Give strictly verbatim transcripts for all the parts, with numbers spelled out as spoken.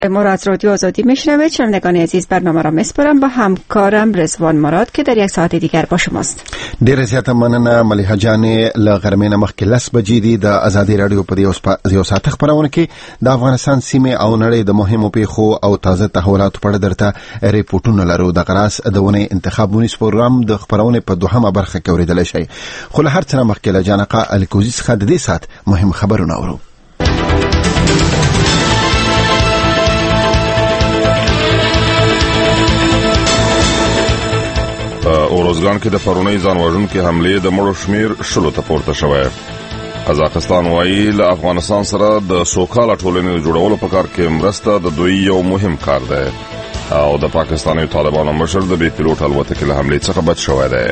مراد رادیو آزادی میشنوید. شنوندگان عزیز، برنامه را میسپارم به همکارم رضوان مراد که در یک ساعت دیگر با شماست. ډیره زیاته مننه ملیحه جانې. له غرمې نه مخکې لس بجې دي. د ازادي راډیو په دې یو ساعت خبرونه کې د افغانستان سیمې او نړۍ د مهمو پیښو او تازه تحولاتو په اړه درته ریپورتونه لرو. د غراس د ونې انتخاب مونیس پروګرام د خبرونه په دوهمه برخه کې اوریدل شي. خو له هر څه مخکې له جانقه الکوزي څخه د دې ساعت مهم خبرونه اورو. اورزګان کې د پرونی ځان وژونکو حمله د مړو شمیر شلو ته پورته شوی. قزاقستان وايي له افغانستان سره د سوکاله ټولنې جوړولو په کار کې مرسته د دوی یو مهم کار دی او د پاکستاني طالبانو مشر د بي پیلوټ الوتکې له حملې څخه بچ شوی دی.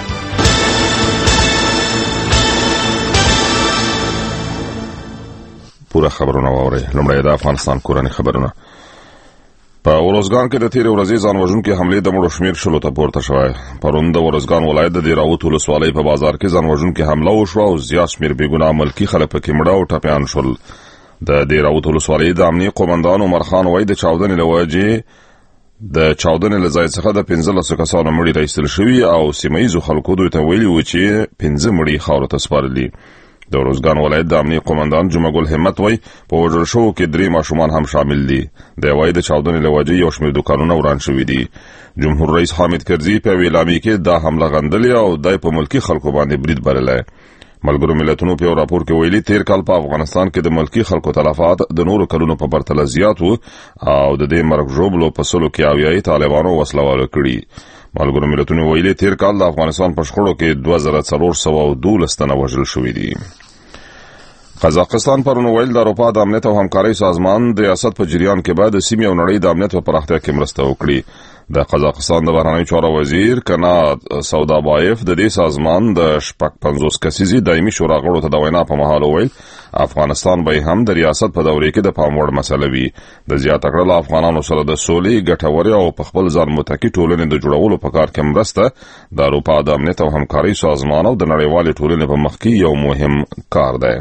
پوره خبرونه واورئ. لومړی د افغانستان کورنۍ خبرونه. په اورزګان کې د تیر ورځې ځان وژونکو حمله د مړو شمیر شلو ته پورته شوی. پرون د اورزګان ولایت د دیراوت ولسوالۍ په بازار کې ځان وژونکو حمله وشوه او زیات شمیر بېګناه ملکی خلک پکې مړه او ټپیان شول. د دیراوت ولسوالۍ د امنیه قومندان عمر خان وايي د چاودنې له وجې د چاودنې له ځای څخه د پنځلسو کسانو مړي راایستل شوي او سیمه ییزو خلکو دوی ته ویلي و چې پنځه مړي خاورو ته سپارلي. د اورزګان ولایت د امنیه قومندان جمعه ګل همت وايي په وژل شوو کې درې ماشومان هم شامل دي. د وايي د چاودنې له وجې یو شمېر دوکانونه وران شوي دي. جمهور رئیس حامد کرزي په اعلامیه کې دا حمله غندلې او دای په ملکی خلکو باندې برید بللی. ملګرو ملتونو په راپور کې ویلي تیر کال په افغانستان کې د ملکی خلکو تلفات د نورو کلونو په پرتله زیات وو او د دې مرګ ژوبلو په سلو کې اویايي طالبانو وسلوالو کړي. ملګرو ملتونو ویلي تیر کال د افغانستان په شخړو کې دوه زره څلور سوه دولس تنه وژل شوي دي. قزاقستان پرون ویل د اروپا د امنیت او همکارۍ سازمان د ریاست په جریان کې بعد د سیمې او نړۍ د امنیت په پراختیا کې مرسته وکړي. د قزاقستان د بهرنیو چارو وزیر کناد سودابایف د دې سازمان د شپږ پنځوس کسیزې دایمي شورا غړو ته د وینا په مهال ویل افغانستان به هم د ریاست په دورې کې د پام وړ مسله وي. د زیاته کړه افغانانو سره د سولې ګټورې او په خپل ځان متکی ټولنې د جوړولو په کار کې مرسته د اروپا د امنیت او همکارۍ سازمان او د نړیوالې ټولنې په مخ کې یو مهم کار دی.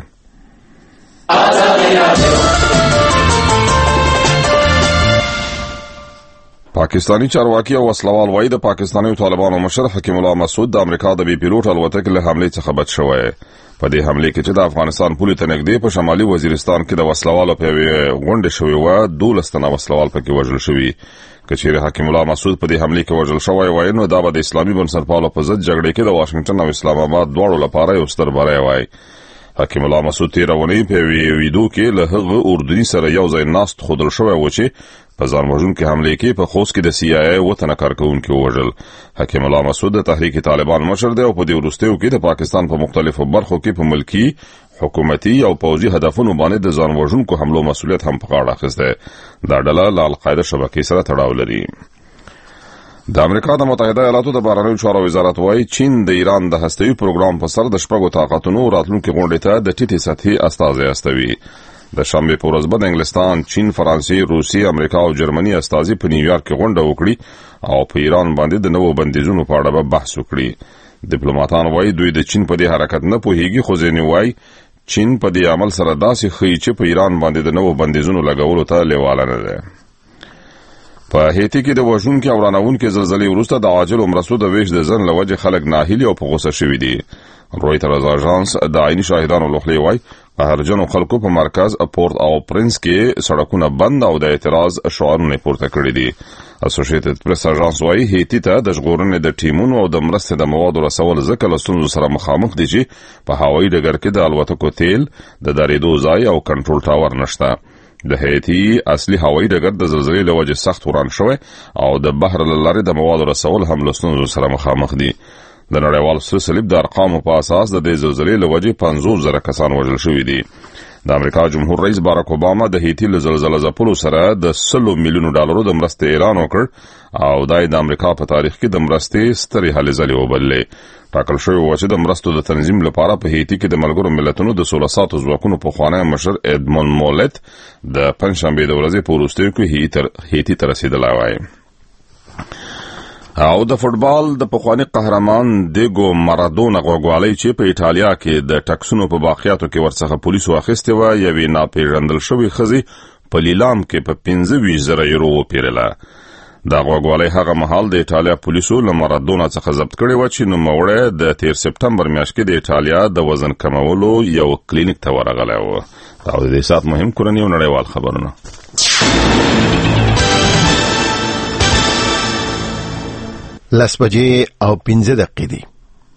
پاکستانی چارواکي او وسلوال وايي د پاکستاني طالبانو مشر حکیم الله مسعود د امریکا د بي پیلوټ الوتکې له حملې څخه بچ شوی. په دې حملې کې چې د افغانستان پولې ته نږدې په شمالي وزیرستان کې د وسلوالو په غونډه شوې و دولس تنه وسلوال پکې وژل شوي. کچېره حکیم الله مسعود په دې حملې کې وژل شوی وای نو دا به د اسلامي بنسټپالو په ضد جګړې کې د واشنگټن او اسلام آباد دواړو لپاره یو ستر بری وای. حکیم الله مسعود تیرونی په ویډیو کې له هغه اردني سره یو ځای ناست خودل شوی و چې په ځان وژونکو حملې کې په خوست کې د سی آی ای وطن کارکونکو وژل. حکیم الله مسعود د تحریک طالبان مشر دی او په دې وروستیو کې د پاکستان په مختلفو برخو کې په ملکی حکومتي او پوځي هدفونو باندې د ځان وژونکو حملو مسؤلیت هم په غاړه اخیسته. دا ډله له القاعده شبکې سره تړاو لري. د امریکا د متحده ایالاتو د بهرنیو چارو وزارت وايي چین د ایران د هسته‌ایي پروګرام په سر د شپږو طاقتونو راتلونکو غونډې ته د ټیټې سطحي استازي استوي. د شنبه په ورځ به انګلستان، چین، فرانسې، روسیې، امریکا او جرمني استازي په نیویارک کې غونډه وکړي او په ایران باندې د نوو بندیزونو په اړه به بحث وکړي. ډیپلوماټان وايي دوی د چین په دې حرکت نه پوهیږي خو ځینې وايي چین په دې عمل سره داسې ښیي چې په ایران باندې د نوو بندیزونو لګولو ته لیواله نه ده. په هیتی کې د وژونکو او رانونکو زلزلې وروسته د عاجل مرستو د ویش د ځن لوجه خلک ناهیلي او په غوسه شوي دي. رویټرز اژانس د عیني شاهدانو لخوا وايي قهرجنو خلکو په مرکز پورت او پرنس کې سړکونه بند او د اعتراض شعارونه پورته کړی دي. اسوسییټډ پریس اژانس وايي هیتی ته د ژغورنې د ټیمونو او د مرستې د موادو رسول ځکه له ستونزو سره مخامخ دي چې په هوایي ډګر کې د الوتکو تیل د درېدو ځای او کنټرول ټاور نشته. د هیتی اصلي هوایي ډګر د زلزلې له وجې سخت وران شوی او د بحر له لارې د موادو رسول هم له ستونزو سره مخامخ دي. د نړیوال سره صلیب د ارقامو په اساس د دې زلزلې له وجې پنځوس زره کسان وژل شوي دي. د امریکا جمهور رئیس باراک اوباما د هیتی له زلزلې ځپلو سره د سلو میلیونو ډالرو د مرستې اعلان وکړ او دا د امریکا په تاریخ کې د مرستې سترې هلې ځلې وبللې. ټاکل شوی و چې د مرستو د تنظیم لپاره په هیتی کې د ملګرو ملتونو د سوله ساتو ځواکونو پخوانی مشر ایدمون مولت د پنځشنبې د ورځې په وروستیو کې هیتی ته رسېدلی وای. او د فوټبال د پخوانی قهرمان دیګو مارادونا غوړګوالۍ چې په ایټالیا کې د ټکسونو په باقیاتو کې ورڅخه پولیسو اخیستې و یوې ناپېژندل شوې ښځې په لیلام کې په پنځه ویشت زره یورو وپیرله. دا غوږوالۍ هغه مهال د ایټالیا پولیسو له مارادونا څخه ضبط کړې وه چې نوموړی د تیر سپټمبر میاشت کې د ایټالیا د وزن کمولو یو کلینیک ته ورغلی و. دا د دې ساعت مهم کورني او نړیوال خبرونه. لس بجې او پنځه دقیقې دي.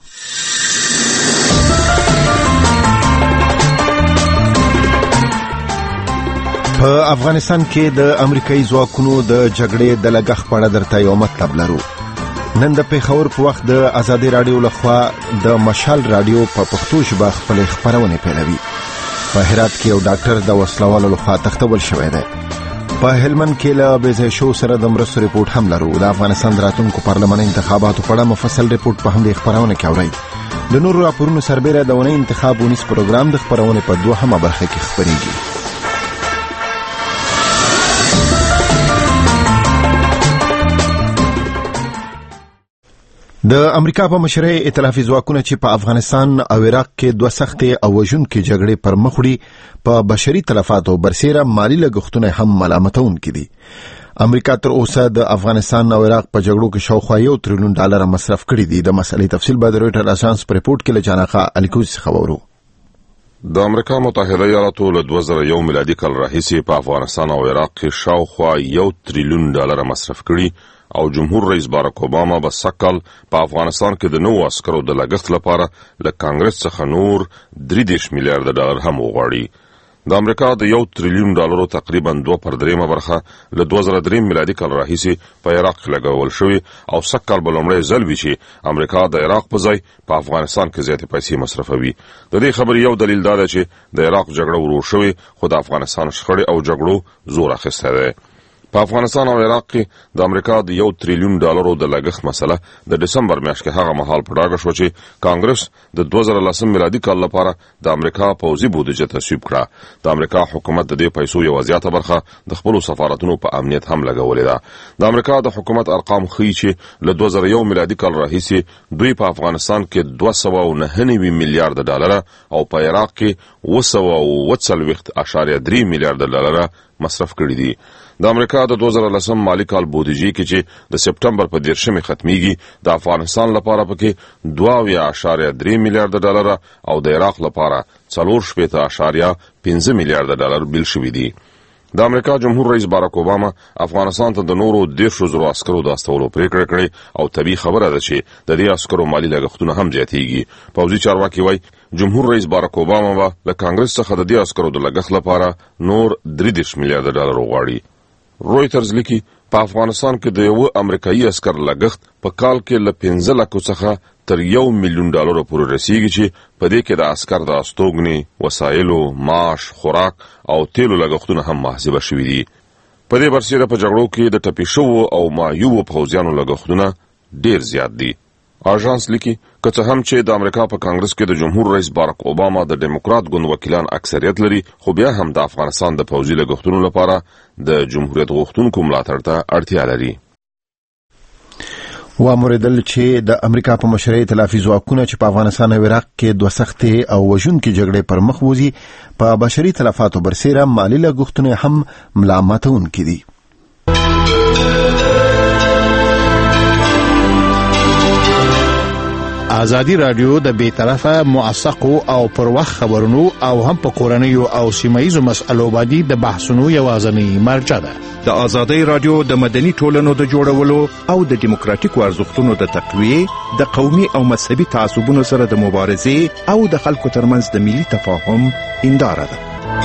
په افغانستان کې د امریکایي ځواکونو د جګړې د لګښت په اړه درته یو مطلب لرو. نن د پیښور په وخت د آزادي رادیو لخوا د مشال رادیو په پښتو ژبه خپل خبرونه پیلوي. په هرات کې یو ډاکټر د وسلوالو لخوا تختول شوی دی. په هلمند کې له بېځای شو سره د مرستو ریپورت هم لرو. د افغانستان د راتلونکو پارلماني انتخاباتو په اړه مفصل ریپورت په همدې خبرونه کې اورئ. د نورو راپورونو سربېره د اونۍ انتخاب ونیس پروګرام د خبرونې په دوهمه برخه کې خبرېږي. د امریکا په مشرۍ ائتلافي ځواکونه چې په افغانستان او عراق کې دوه سختې او وژونکې جګړې پر مخ وړي په بشري تلفاتو برسېره مالي لګښتونه هم ملامتونکي دي. امریکا تر اوسه د افغانستان او عراق په جګړو کې شاوخوا یو تریلیون ډالر مصرف کړي دي. د مسلې تفصیل به د رویټر اژانس په ریپورت کې له جاناخا الیکوز څخه وورو. د امریکا متحده ایالاتو له دوه زره یو میلادي کال راهیسې په افغانستان او عراق کې شاوخوا یو تریلیون ډالر مصرف کړي او جمهور رئیس باراک اوباما به سکل په افغانستان کې د نوو عسکرو د لګښت لپاره له کانګرس څخه نور درې دېرش میلیارډ ډالر هم وغواړي. د امریکا د یو تریلیون ډالرو تقریبا دوه پر دریمه برخه له دوه زره درې میلادي کال راهیسې په عراق کې لګول شوی او سکل به لومړی ځل وي چې امریکا د عراق په ځای په افغانستان کې زیاتې پیسې مصرفوي. د دې خبرې یو دلیل دا دی چې د عراق جګړه ورو شوې خو د افغانستان شخړې او جګړو زور اخیستی دی. په افغانستان او عراق کې د امریکا د یو تریلیون ډالرو د لګښت مسله د دسمبر میاشت کې هغه مهال په ډاګه شو چې کانګرس د دوه زره لسم میلادي کال لپاره د امریکا پوځي بودیجه تصویب کړه. د امریکا حکومت د دې پیسو یو زیاته برخه د خپل سفارتونو په امنیت هم لګولې ده. د امریکا د حکومت ارقام ښیي چې له دوه زره یو میلادي کال راهیسې دوی په افغانستان کې دوه سوه او نهه نوي میلیارډ ډالر او په عراق کې اوه سوه او اوه څلوېښت اعشاریه درې میلیارډ ډالر مصرف کړي دي. د امریکا د دوه زره لسم مالی کال بودیجې کې چې د سپټمبر په دیرشمې ختمیږي د افغانستان لپاره پکې دوه اویا اعشاریه درې میلیارډ ډالر او د عراق لپاره څلور شپېته اعشاریه پنځه میلیارډ ډالر بیل شوي دي. د امریکا جمهور رئیس باراک اوباما افغانستان ته د نورو دیرشو زرو عسکرو د استولو پریکړه کړې او طبیعي خبره ده چې د دې عسکرو مالي لګښتونه هم زیاتېږي. پوځي چارواکي وایي جمهور رئیس باراک اوباما به له کانګرس څخه د دې عسکرو د لګښت لپاره نور درې دېرش میلیارډ ډالر وغواړي. رویټرز لیکي په افغانستان کې د یو امریکایي عسکر لګښت په کال کې له پنځه لکو څخه تر یو میلیون ډالر پورې رسیږي چې په دې کې د عسکر د استوګنې، وسایلو، معاش، خوراک او تیلو لګښتونه هم محاسبه شوي دي. په دې برسېره په جګړو کې د ټپي شوو او معیوبو پوځیانو لګښتونه ډېر زیات دي. اژانس لیکي که څه هم چې د امریکا په کانګرس کې د جمهور رئیس باراک اوباما د ډیموکرات ګوند وکیلان اکثریت لري خو بیا هم د افغانستان د پوځي لګښتونو لپاره د جمهوریت غوښتونکو ملاتړ ته اړتیا لري. واموریدل چې د امریکا په مشرۍ ائتلافي ځواکونه چې په افغانستان او عراق کې دوه سختې او وژونکې جګړې پر مخ وځي په بشري تلفاتو برسېره مالي لګښتونه هم ملامتونکي دي. آزادی رادیو د بې طرفه موثقو او پر وخت خبرونو او هم په کورنیو او سیمایي مسألو باندې د بحثونو یوازینی مرجع ده. د آزادی رادیو د مدني ټولنو د جوړولو او د دیموکراتیکو ارزښتونو د تقویې، د قومي او مذهبي تعصبونو سره د مبارزې او د خلکو ترمنځ د ملي تفاهم هنداره ده.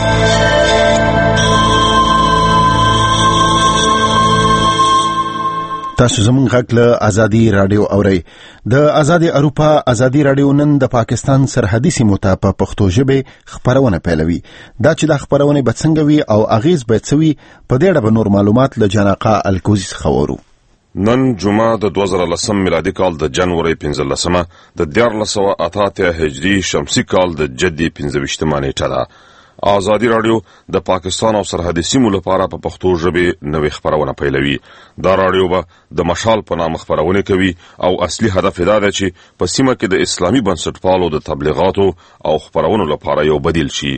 تاسو زموږ غږ له آزادي رادیو اورئ. د آزادي اروپا آزادي رادیو نن د پاکستان سرحدي سیمو ته په پښتو ژبه خبرونه پیلوي. دا چې د خبرونه به څنګه وي او اغیز به څه وي په دې اړه به نور معلومات له جاناقا الکوزي څخه وورو. نن جمعه د دوه زره لسم میلادي کال د جنوري پنځلسمه د دیارلس سوه اته اتیا هجري شمسي کال د جدي پنځه ویشتمه نیټه ده. آزادی رادیو د پاکستان او سرحدي سیمو لپاره په پښتو ژبه نوې خبرونه پیلوي. دا رادیو به د مشال په نام خبرونه کوي او اصلي هدف دا دی چې په سیمه کې د اسلامي بنسټپالو د تبلیغاتو او خبرونو لپاره یو بدیل شي.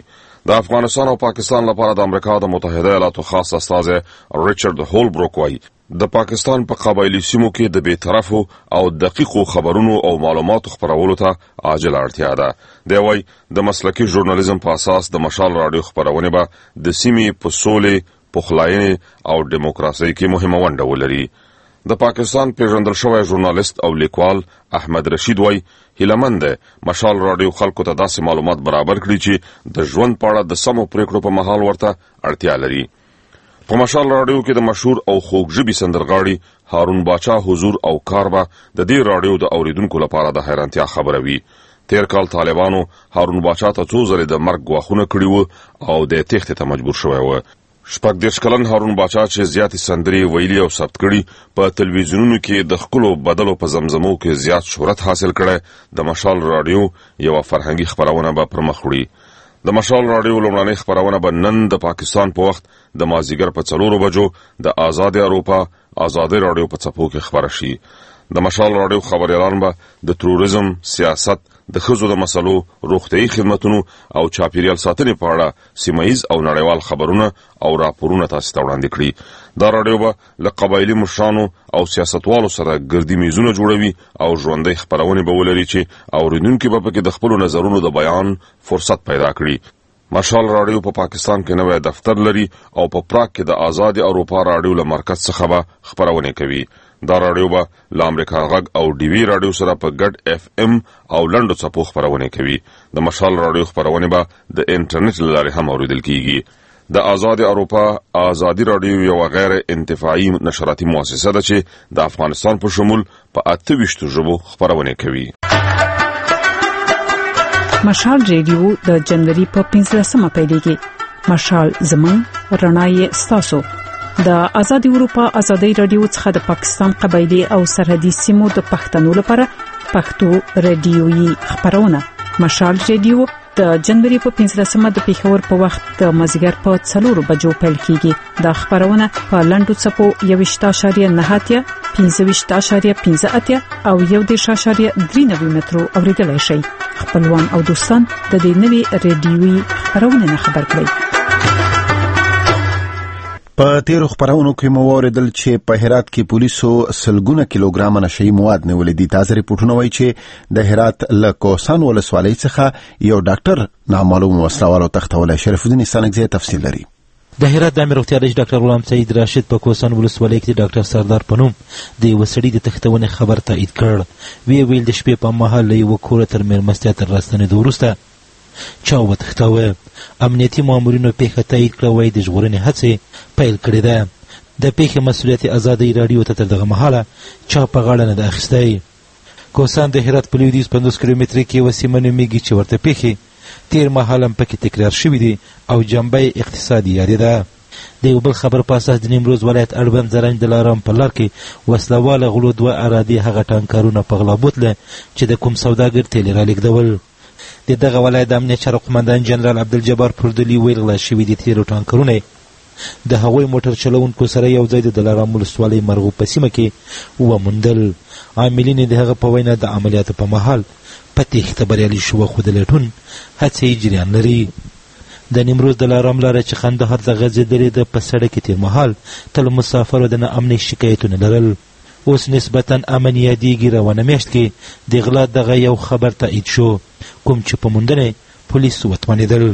د افغانستان او پاکستان لپاره د امریکا د متحده ایالاتو خاص استازی ریچارډ هولبروک وایي د پاکستان په قبایلی سیمو کې د بیطرفو او دقیقو خبرونو او معلوماتو خپرولو ته عاجله اړتیا ده. دی وایي د مسلکي ژورنالیزم په اساس د مشال راډیو خپرونې به د سیمې په سولې، پخلاینې او دیموکراسۍ کې مهمه ونډه ولري. د پاکستان پیژندل شوی ژورنالیست او لیکوال احمد رشید وایي هیلهمند دی مشال راډیو خلکو ته داسې معلومات برابر کړي چې د ژوند په اړه د سمو پریکړو په مهال ورته اړتیا لري. په مشال راډیو کې د مشهور او خوږژبي سندرغاړي هارون باچا حضور او کار به د دې راډیو د اوریدونکو لپاره د حیرانتیا خبره وي. تیر کال طالبانو هارون باچا ته څو ځلې د مرګ ګواښونه کړي وو او د تېښتې ته مجبور شوی و. شپږ دېرش کلن هارون باچا چې زیاتې سندرې ویلي او ثبت کړي په تلویزیونونو کې د ښکلو بدلو په زمزمو کې زیات شهرت حاصل کړی. د مشال راډیو یوه فرهنګي خپرونه به پر مخ وړي. د مشال راډیو لومړنۍ خپرونه به نن د پاکستان په وخت د مازدیګر په څلورو بجو د آزاد اروپا آزادۍ راډیو په څپو کې خپره شي. د مشال راډیو خبریالان به د تروریزم، سیاست، د ښځو د مسلو، روغتیايي خدمتونو او چاپیریال ساتنې په اړه سیمهیز او نړیوال خبرونه او راپورونه تاسو ته وړاندې کړي. دا راډیو به له قبایلي مشرانو او سیاستوالو سره ګردي میزونه جوړوي او ژوندۍ خپرونې به ولري چې اوریدونکي به پکې د خپلو نظرونو د بیان فرصت پیدا کړي. مشال راډیو په پاکستان کې نوی دفتر لري او په پراګ کې د آزاد اروپا راډیو له مرکز څخه به خپرونې کوي. دا راډیو به له امریکا غږ او ډي وي راډیو سره په ګډ اف ام او لنډو څپو خپرونې کوي. د مشال راډیو خپرونې به د انټرنیټ له لارې هم اوریدل کیږي. د آزاد اروپا آزادي راډیو یوه غیر انتفاعي نشراتي مؤسسه ده چې د افغانستان په شمول په اته ویشتو ژبو خپرونې کوي. مشال ریډیو د جنوري په پنځلسمه پیلېږي. مشال زمون رڼا یې ستاسو. د آزاد اروپا آزادۍ راډیو څخه د پاکستان قبایلی او سرحدي سیمو د پښتنو لپاره پښتو رادیويي خبرونه. مشال ریډیو د جنوري په پنځلسمه د پیښور په وخت د مازیګر په څلورو بجو پیل کیږي. دا خبرونه په لنډو څپو یوویشت اعشاریه نهه اتیا، پنځه ویشت اعشاریه پنځه اتیا او یو دېرش اعشاریه درې نوي مترو اوریدلای شئ. خپلوان او دوستان د دې نوي رادیويي خبرونه نه خبر کړئ. په تیرو خبرونو کې مو اوریدل چې په هرات کې پولیسو سلګونه کیلوګرام نشئی مواد نیولې دي. تازه ریپورتونه وایي چې د هرات له کوهستان ولسوالۍ څخه یو ډاکټر نامعلوم وسلوالو تښتولی. شریف الدین استانکزی تفصیل لري. د هرات د امیر روغتیا رئیس ډاکټر غلام سعید راشد په کوهستان ولسوالۍ کې د ډاکټر سردار په نوم د یوه سړي د تښتونې خبر تایید کړ. ویې ویل د شپې په مهال له یوه کوره تر مېلمستیا تر راستنېدو وروسته چا وتښتاوه. امنیتي مامورینو پیښه تایید کړه. وایي د ژغورنې هڅې پیل کړې ده. د پیښې مسؤلیت آزادۍ راډیو ته تر دغه مهاله چا په غاړه نه ده اخیستی. کوهستان د هرات په لویدیځ پنځوس کیلومترۍ کې یوه سیمه نومیږي چې ورته پیښې تیر مهال هم پکې تکرار شوي دي او جنبه یې اقتصادي یادې ده. د یو بل خبر په اساس د نیمروز ولایت اړبند زرنج د لارام په لار کې وسلواله غلو دوه ارادي هغه ټانکرونه په غلا بوتله چې د کوم سوداګر تیل را لېږدول. د دغه ولایت د امنیت چارو قمندان جنرال عبدالجبار پردلي ویل غلا شوي دي تیلو ټانکرونه د هغوی موټر چلوونکو سره یو ځای د دلارام ولسوالۍ مرغوب په سیمه کې وموندل. عاملین د هغه په وینا د عملیاتو په مهال په تېښته بریالي شوه، خو د لټون هڅې یې جریان لري. د نیمروز د لارام لاره چې خندهار ته غځېدلې ده په سړک کې تېر مهال تل مسافرو د ناامنۍ شکایتونه لرل. اوس نسبتا امن یادېږي. روانه میاشت کې د غلا دغه یو خبر تایید شو، کوم چې په موندنې پولیس وتوانېدل.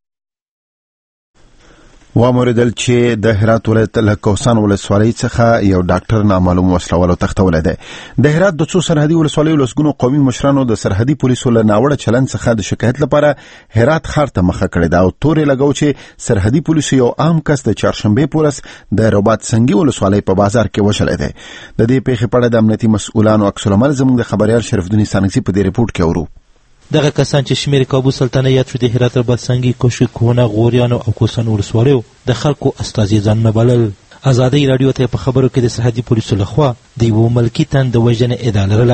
واوریدل چې د هرات ولایت له کوهستان ولسوالۍ څخه یو ډاکټر نامعلوم وسلوالو تښتولی دی. د هرات د څو سرحدي ولسوالیو لسګونو قومي مشرانو د سرحدي پولیسو له ناوړه چلند څخه د شکایت لپاره هرات ښار ته مخه کړې ده او تورې لګو چې سرحدي پولیسو یو عام کس د چهارشنبې په ورځ د رباط سنگي ولسوالۍ په بازار کې وشلی دی. د دې پیښې په اړه د امنیتي مسؤلانو عکس العمل زموږ د خبریال شریف الدین استانکزي په دې ریپورټ کې اورو. دغه کسان چې شمیر کابو سلطنه یاد شو د هرات رباط سنگي، کوشک، کونه، غوریانو او کوهستان ولسوالیو د خلکو استازي ځانونه بلل. آزادۍ راډیو ته په خبرو کې د سرحدي پولیسو لخوا د یوه ملکي تن د وژنې ادعا لرله.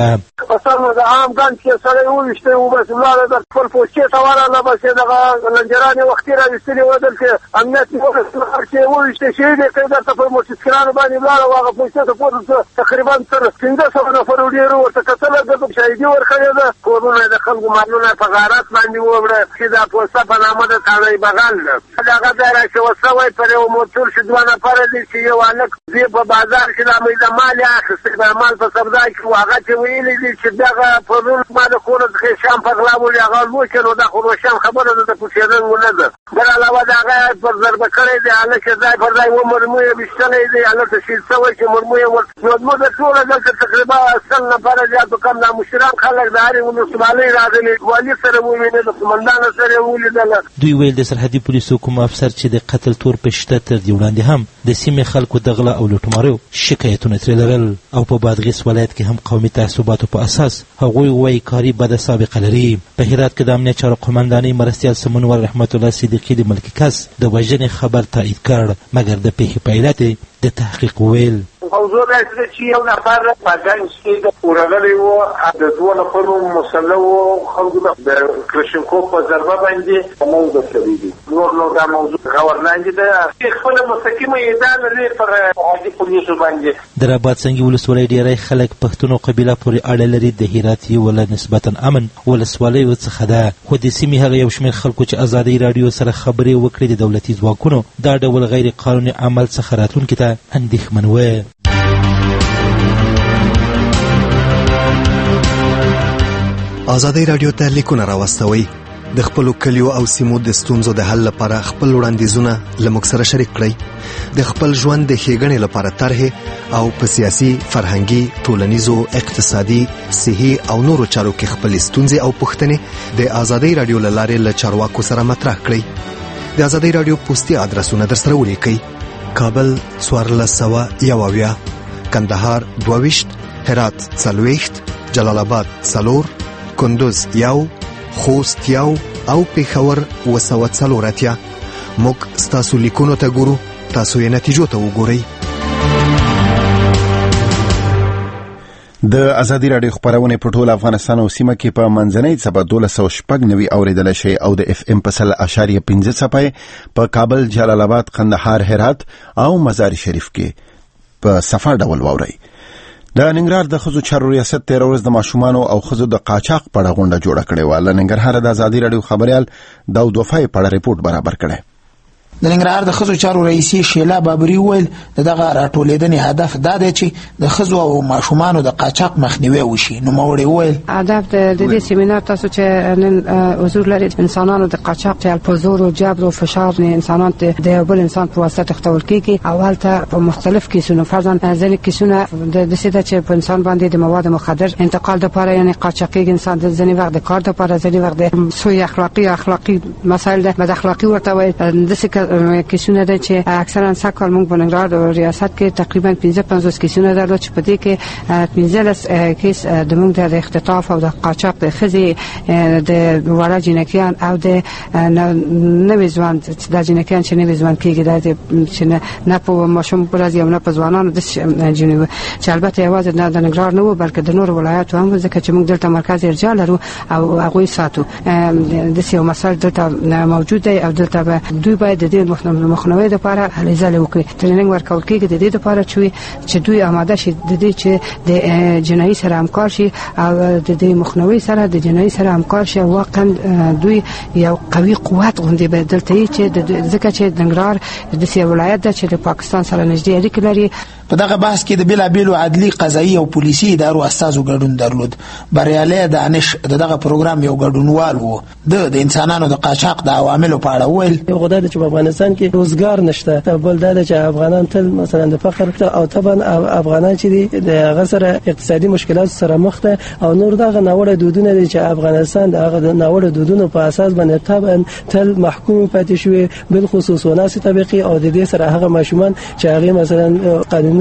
اصلا د عام ګان چې سره وښته او بس ولاړ د خپل پوسټ ته ورانه بس دغه لنجرانه وخت را وستلی ودل چې امنیت وکړ چې وښته شي د کډه ته په موسسکرانو باندې ولاړ واغه پوسټ ته پورته تقریبا تر پنځه سوه نفر ډیرو ورته کتل د شهیدي ورکړی ده کورونه د خلکو مالونه په غارت باندې وړه چې دا پوسټ په نامه د تاړي بغل هغه دا چې وسوي پر یو موټر چې دوه نفر دي چې یو الک دی په بازار کې د مې د مال اخیستل د مال په سبدا کې واغه چې ویلي دي چې دغه په نور باندې کور د شام په غلا ولې هغه لو چې نو د خو شام خبره ده په شیرن ونه ده بل علاوه دا هغه پر ضرب کړی دی الک ځای پر ځای و مرموې بشتلې دی الک چې څوي چې مرموې ور نو د ټول د تقریبا اصل نفر زیات کم د مشران خلک د هرې ولسوالۍ راغلي والي سره وویني د قومندان سره ولیدل. دوی ویل د سرحدي پولیسو کوم افسر چې د قتل تور پېشته تر دې وړاندې هم د سیمې خلکو د غلا او لوټمارو شکایتونه ترې لرل او په بادغیس ولایت کې هم قومي تعصباتو په اساس هغوی وایي کاري بده سابقه لري. په هرات کې د امنیت چارو قومندانۍ مرستیال سمونور رحمت الله صدیقي د ملکي کس د وژنې خبر تایید کړ مګر د پیښې په علت د تحقیق ویل. موضوع دا چې یو نفر په ګنج کې د اورغلي وو د دوه نفرو مسلو خلکو د کلاشینکوف په ضربه باندې موضوع کړی دي. نور نو دا موضوع غورلاندې ده خپل مستقیمه اداره لري پر حاجی پولیسو باندې. د رابعه څنګه ولسوالۍ ډیری خلک پښتون او قبیله پورې اړه لري. د هرات یو ول نسبتا امن ولسوالۍ څخه ده خو د سیمې هغه یو شمېر خلکو چې ازادي رادیو سره خبرې وکړې د دولتي ځواکونو دا ډول غیر قانوني عمل څخه راتلونکي ته اندېښمن وو. ازادي رادیو ته لیکونه راوستوي د خپل کلیو او سیمو د ستونزو د حل لپاره خپل وړاندیزونه لمک سره شریک کړئ. د خپل ژوند د ښېګڼې لپاره طرحې او په سیاسي، فرهنګي، ټولنیزو، اقتصادي، صحي او نورو چارو کې خپل ستونزې او پوښتنې د ازادي رادیو له لارې له چارواکو سره مطرح کړئ. د ازادي رادیو پوسټي ادرسونه درسره ولیکئ: کابل څوارلس سوه یو اویا، کندهار دوه ویشت، هرات څلوېښت، جلال آباد څلور، کندوز یو، خوست یو او پېښور اوه سوه څلور اتیا. موږ ستاسو لیکونو ته ګورو، تاسو یې نتیجو ته وګورئ. د ازادي رادیو خبرونه په ټول افغانستان او سیمه کې په منځنۍ څپه دولس سوه شپږ نوي اوریدل شي او د اف ام په سل اشاریه پنځه څپه په کابل، جلال آباد، کندهار، هرات او مزار شریف کې په صفه ډول واوري. د ننګرهار د ښځو چارو ریاست تېره ورځ د ماشومانو او ښځو د قاچاق په اړه غونډه جوړه کړې وه. له ننګرهاره د ازادي رادیو خبریال داود وفای په اړه ریپورټ برابر کړی. د ننګرهار د ښځو چارو رئیسې شیلا بابري وویل د دغه راټولېدنې هدف دا دی چې د ښځو او ماشومانو د قاچاق مخنیوی وشي. نوموړې وویل هدف د دې سیمینار تاسو چې نن حضور لري انسانانو د قاچاق چې په زور او جبر او فشار نه انسانان د یو بل انسان په واسطه تختول کیږي. اول ته په مختلف کیسونو فرضاً ځینې کیسونه د دې چې په انسان باندې د مواد مخدر انتقال لپاره یعنی قاچاقي انسان د ځینې وخت د کار لپاره ځینې وخت د سوء اخلاقی اخلاقی مسائل د بد اخلاقی ورته وایي. د کیسونه ده چې اکثرا سکهال موږ په ننګرهار ریاست کې تقریبا پنځه پنځوس کیسونه درلود چې په دې کې پنځلس کیس د موږ د اختطاف او د قاچاق د ښځې د وړه جنکیان او د نوي ځوان د جنکیان چې نوي ځوان کېږي د چې نه په ماشوم راځي او نه په ځوانانو د جنوب چې البته یوازې نه د ننګرهار نه و بلکې د نورو ولایاتو هم ځکه چې موږ دلته مرکز ارجاع لرو او هغوی ساتو. د یو مسایل دلته موجود دی او دلته به دوی باید د دې مخنیوي لپاره هلې ځلې وکړي. ټریننګ ورکول کېږي د دې لپاره چې دوی آماده شي د دې چې د جنایي سره همکار شي او د دې مخنیوي سره د جنایي سره همکار شي. واقعا دوی یو قوي قوت غوندې به دلته چې ځکه چې ننګرهار د سیاسي ولایت ده چې د پاکستان سره نږدې اړیکې لري. په دغه بحث کې د بیلابیلو عدلي، قضایي او پولیسي ادارو استازو ګډون درلود. بریالی دانش د دغه پروګرام یو ګډونوال وو. د د انسانانو د قاچاق د عواملو په اړه وویل یو غوډه چې په افغانستان کې روزګار نشته. بل دا چې افغانان تل مثلا د فقر او طبعا افغانان چې د هغه سره اقتصادي مشکلات سره مخ دي او نور دغه ناوړه دودونه دي چې افغانستان دغه ناوړه دودونو په اساس باندې طبعا تل محکوم پاتې شوی، بل خصوص وناسي طبقي او د دې سره هغه ماشومان چې هغه مثلا قانوني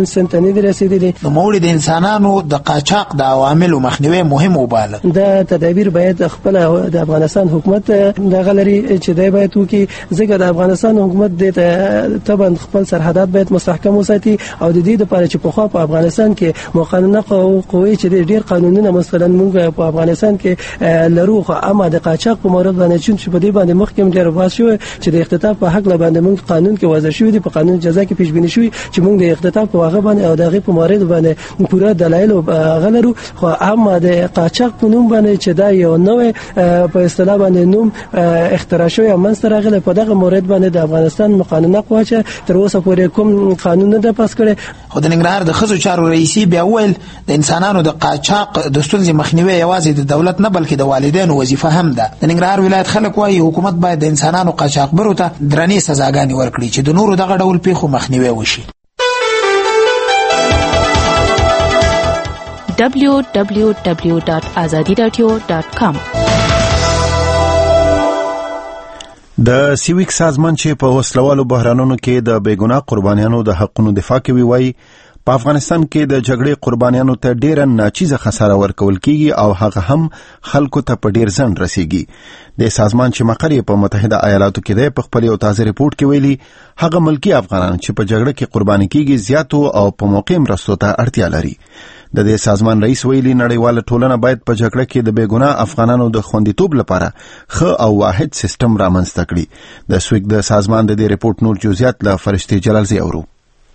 قانون سنت نه دی رسیدلی. نو موږ د انسانانو د قاچاق د عواملو مخنیوي مهم وباله. دا تدابیر باید خپل د افغانستان حکومت د غلري چې دی باید وکي، ځکه د افغانستان حکومت د طبعا خپل سرحدات باید مستحکم وساتي او د دې لپاره چې په خو په افغانستان کې مقننه قوی چې ډیر قانونونه مثلا موږ په افغانستان کې لرو، خو اما د قاچاق په مورد باندې چې په دې باندې مخکې ډیر باز شو چې د اختطاف په حق باندې موږ قانون کې وضع شوی دی، په قانون جزا کې پیش بینی شوی چې موږ د اختطاف په واقع باندې او دغه په مورد باندې پوره دلایل غلرو، خو اما د قاچاق په نوم باندې چې دا یو نوې په اصطلاح باندې نوم اختراع شوی او منځ راغلی، په دغه مورد باندې د افغانستان مقننه قوه چې تر اوسه پورې کوم قانون نه ده پاس کړی. خو د ننګرهار د ښځو چارو رئیسي بیا وویل د انسانانو د قاچاق د ستونزې مخنیوي یوازې د دولت نه بلکې د والدینو وظیفه هم ده. د ننګرهار ولایت خلک وایي حکومت باید د انسانانو قاچاقبرو ته درنې سزاګانې ورکړي چې د نورو دغه ډول پیښو مخنیوي وشي. دبلیو دبلیو دبلیو ډاټ ازادي راډیو ډاټ کام. د سیویک سازمان چې په وسلوالو بحرانونو کې د بیګناه قربانیانو د حقونو دفاع کوي وایي په افغانستان کې د جګړې قربانیانو ته ډیره ناچیزه خساره ورکول کیږي او هغه هم خلکو ته په ډیر ځنډ رسیږي. د سازمان چې مقر په متحده ایالاتو کې دی په خپل یو تازه ریپورت کې ویلي هغه ملکی افغانان چې په جګړه کې قرباني کیږي زیاتو او په موقع مرستو ته اړتیا لري. د دې سازمان رئیس ویلي نړیواله ټولنه باید په جګړه کې د بیګناه افغانانو د خوندیتوب لپاره ښه او واحد سیستم رامنځته کړي. د سویک د سازمان د دې ریپورت نور جزئیات له فرشتي جلالزی اورو.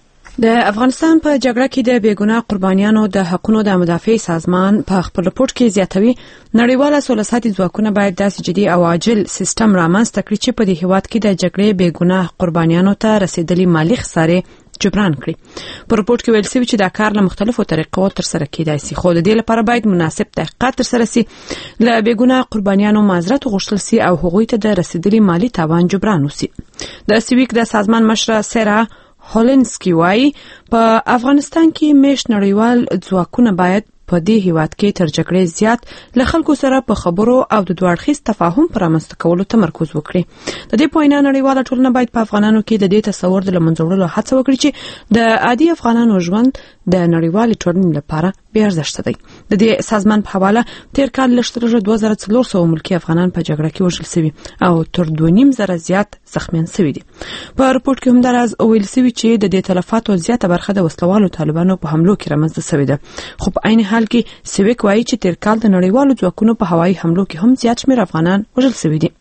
د افغانستان په جګړه کې د بیګناه قربانیانو د حقونو د مدافع سازمان په خپل رپورت کې زیاتوي نړیواله سوله ساتي ځواکونه باید داسې جدي او عاجل سیستم رامنځته کړي چې په دې هیواد کې د جګړې بیګناه قربانیانو ته رسیدلي مالی خسارې جبران کړي. په رپورت کې ویل شوی چې دا کار له مختلفو طریقو تر سره کېدای شي، خو د دې لپاره باید مناسب تحقیقات تر سره شي، له بیګناه قربانیانو معذرت وغوښتل شي او هغوی ته د رسیدلي مالی تاوان جبران وشي. د سیویک د سازمان مشره سیرا هولنسکی وایي په افغانستان کې میشت نړیوال ځواکونه باید په دې هیواد کې تر جګړې زیات له خلکو سره په خبرو او د دوه اړخیز تفاهم پر رامنځته کولو تمرکز وکړي. د دې په وینا نړیواله ټولنه باید په افغانانو کې د دې تصور د له منځه وړلو هڅه وکړي چې د عادي افغانانو ژوند د نړیوالې ټولنې لپاره بې ارزښته دی. د دې سازمان په حواله تیر کال لږترلږه دوه زره څلور سوه ملکي افغانان په جګړه کې وژل شوي او تر دوه نیم زره زیات زخمیان شوي دي. په رپورت کې همداراز ویل شوي چې د دې تلفاتو زیاته برخه د وسلوالو طالبانو په حملو کې رامنځته شوې ده، خو په عین حال کې سیویک وایي چې تیر کال د نړیوالو ځواکونو په هوایي حملو کې هم زیات شمېر افغانان وژل شوي دي.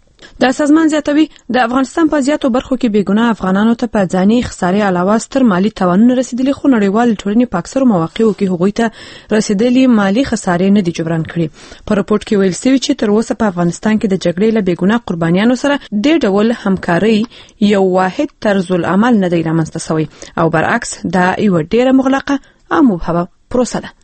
د سازمان زیاتوي د افغانستان په زیاتو برخو کې بیګناه افغانانو ته په ځاني خسارې علاوه ستر مالی تاوانونه رسیدلي، خو نړیوال ټولنې په اکثرو مواقعو کې هغوی ته رسیدلي مالی خسارې نه دي جبران کړي. په رپورت کې ویل شوی چې تر اوسه په افغانستان کې د جګړې له بیګناه قربانیانو سره ډېر ډول همکاري یو واحد طرز العمل نه دی رامنځته شوی او برعکس دا یو ډېره مغلقه او مبهمه پروسه ده.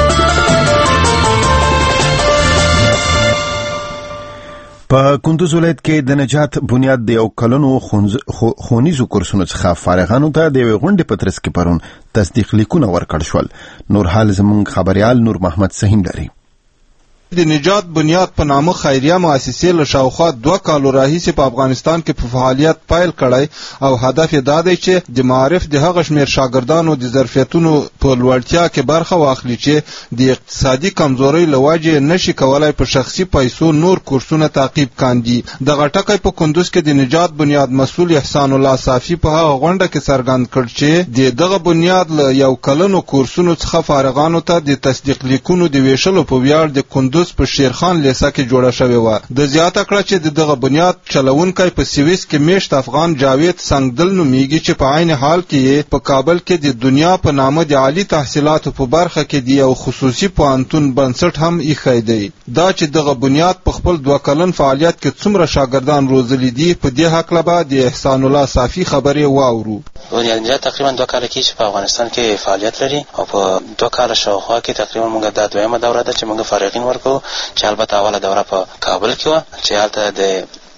په کندوز ولایت کې د نجات بنیاد د یو کلونو ښوونیزو کورسونو څخه فارغانو ته د یوې غونډې په ترڅ کې پرون تصدیق لیکونه ورکړل شول. نور حال زموږ خبريال نور محمد سهیم لري. د نجات بنیاد په نامه خیریه مؤسسې له شاوخوا دوه کالو راهیسې په افغانستان کې په فعالیت پیل کړی او هدف یې دا دی چې د معارف د هغه شمېر شاګردانو د ظرفیتونو په لوړتیا کې برخه واخلي چې د اقتصادي کمزورۍ له وجې نشي کولای په شخصي پیسو نور کورسونه تعقیب کاندي. دغه ټکی په کندوز کې د نجات بنیاد مسؤل احسان الله صافي په هغه غونډه کې څرګند کړ چې د دغه بنیاد له یو کلونو کورسونو څخه فارغانو ته د تصدیق لیکونو د ویشلو په ویاړ د کندوز په شیرخان لیسه کې جوړه شوې و. د زیاته کړه چې دغه بنیاد چلونکی په سویس کې میشت افغان جاوید سنگدل نومیږي چې په عین حال کې په کابل کې د دنیا په نامه د عالی تحصیلاتو په برخه کې د یو خصوصي پوهنتون بنسټ هم ایښی دی. دا چې دغه بنیاد په خپل دوه کلن فعالیت کې څومره شاګردان روزلي دي په دې هکله به د احسان الله صافي خبرې واورو. بنیاد نجات تقریبا دوه کاله کې په افغانستان کې فعالیت لري او په دوه کاله شاوخوا کې تقریبا موږ د دویمه دوره ده چې موږ فارغین ورکو چې البته اوله دوره په کابل کې و چې هلته د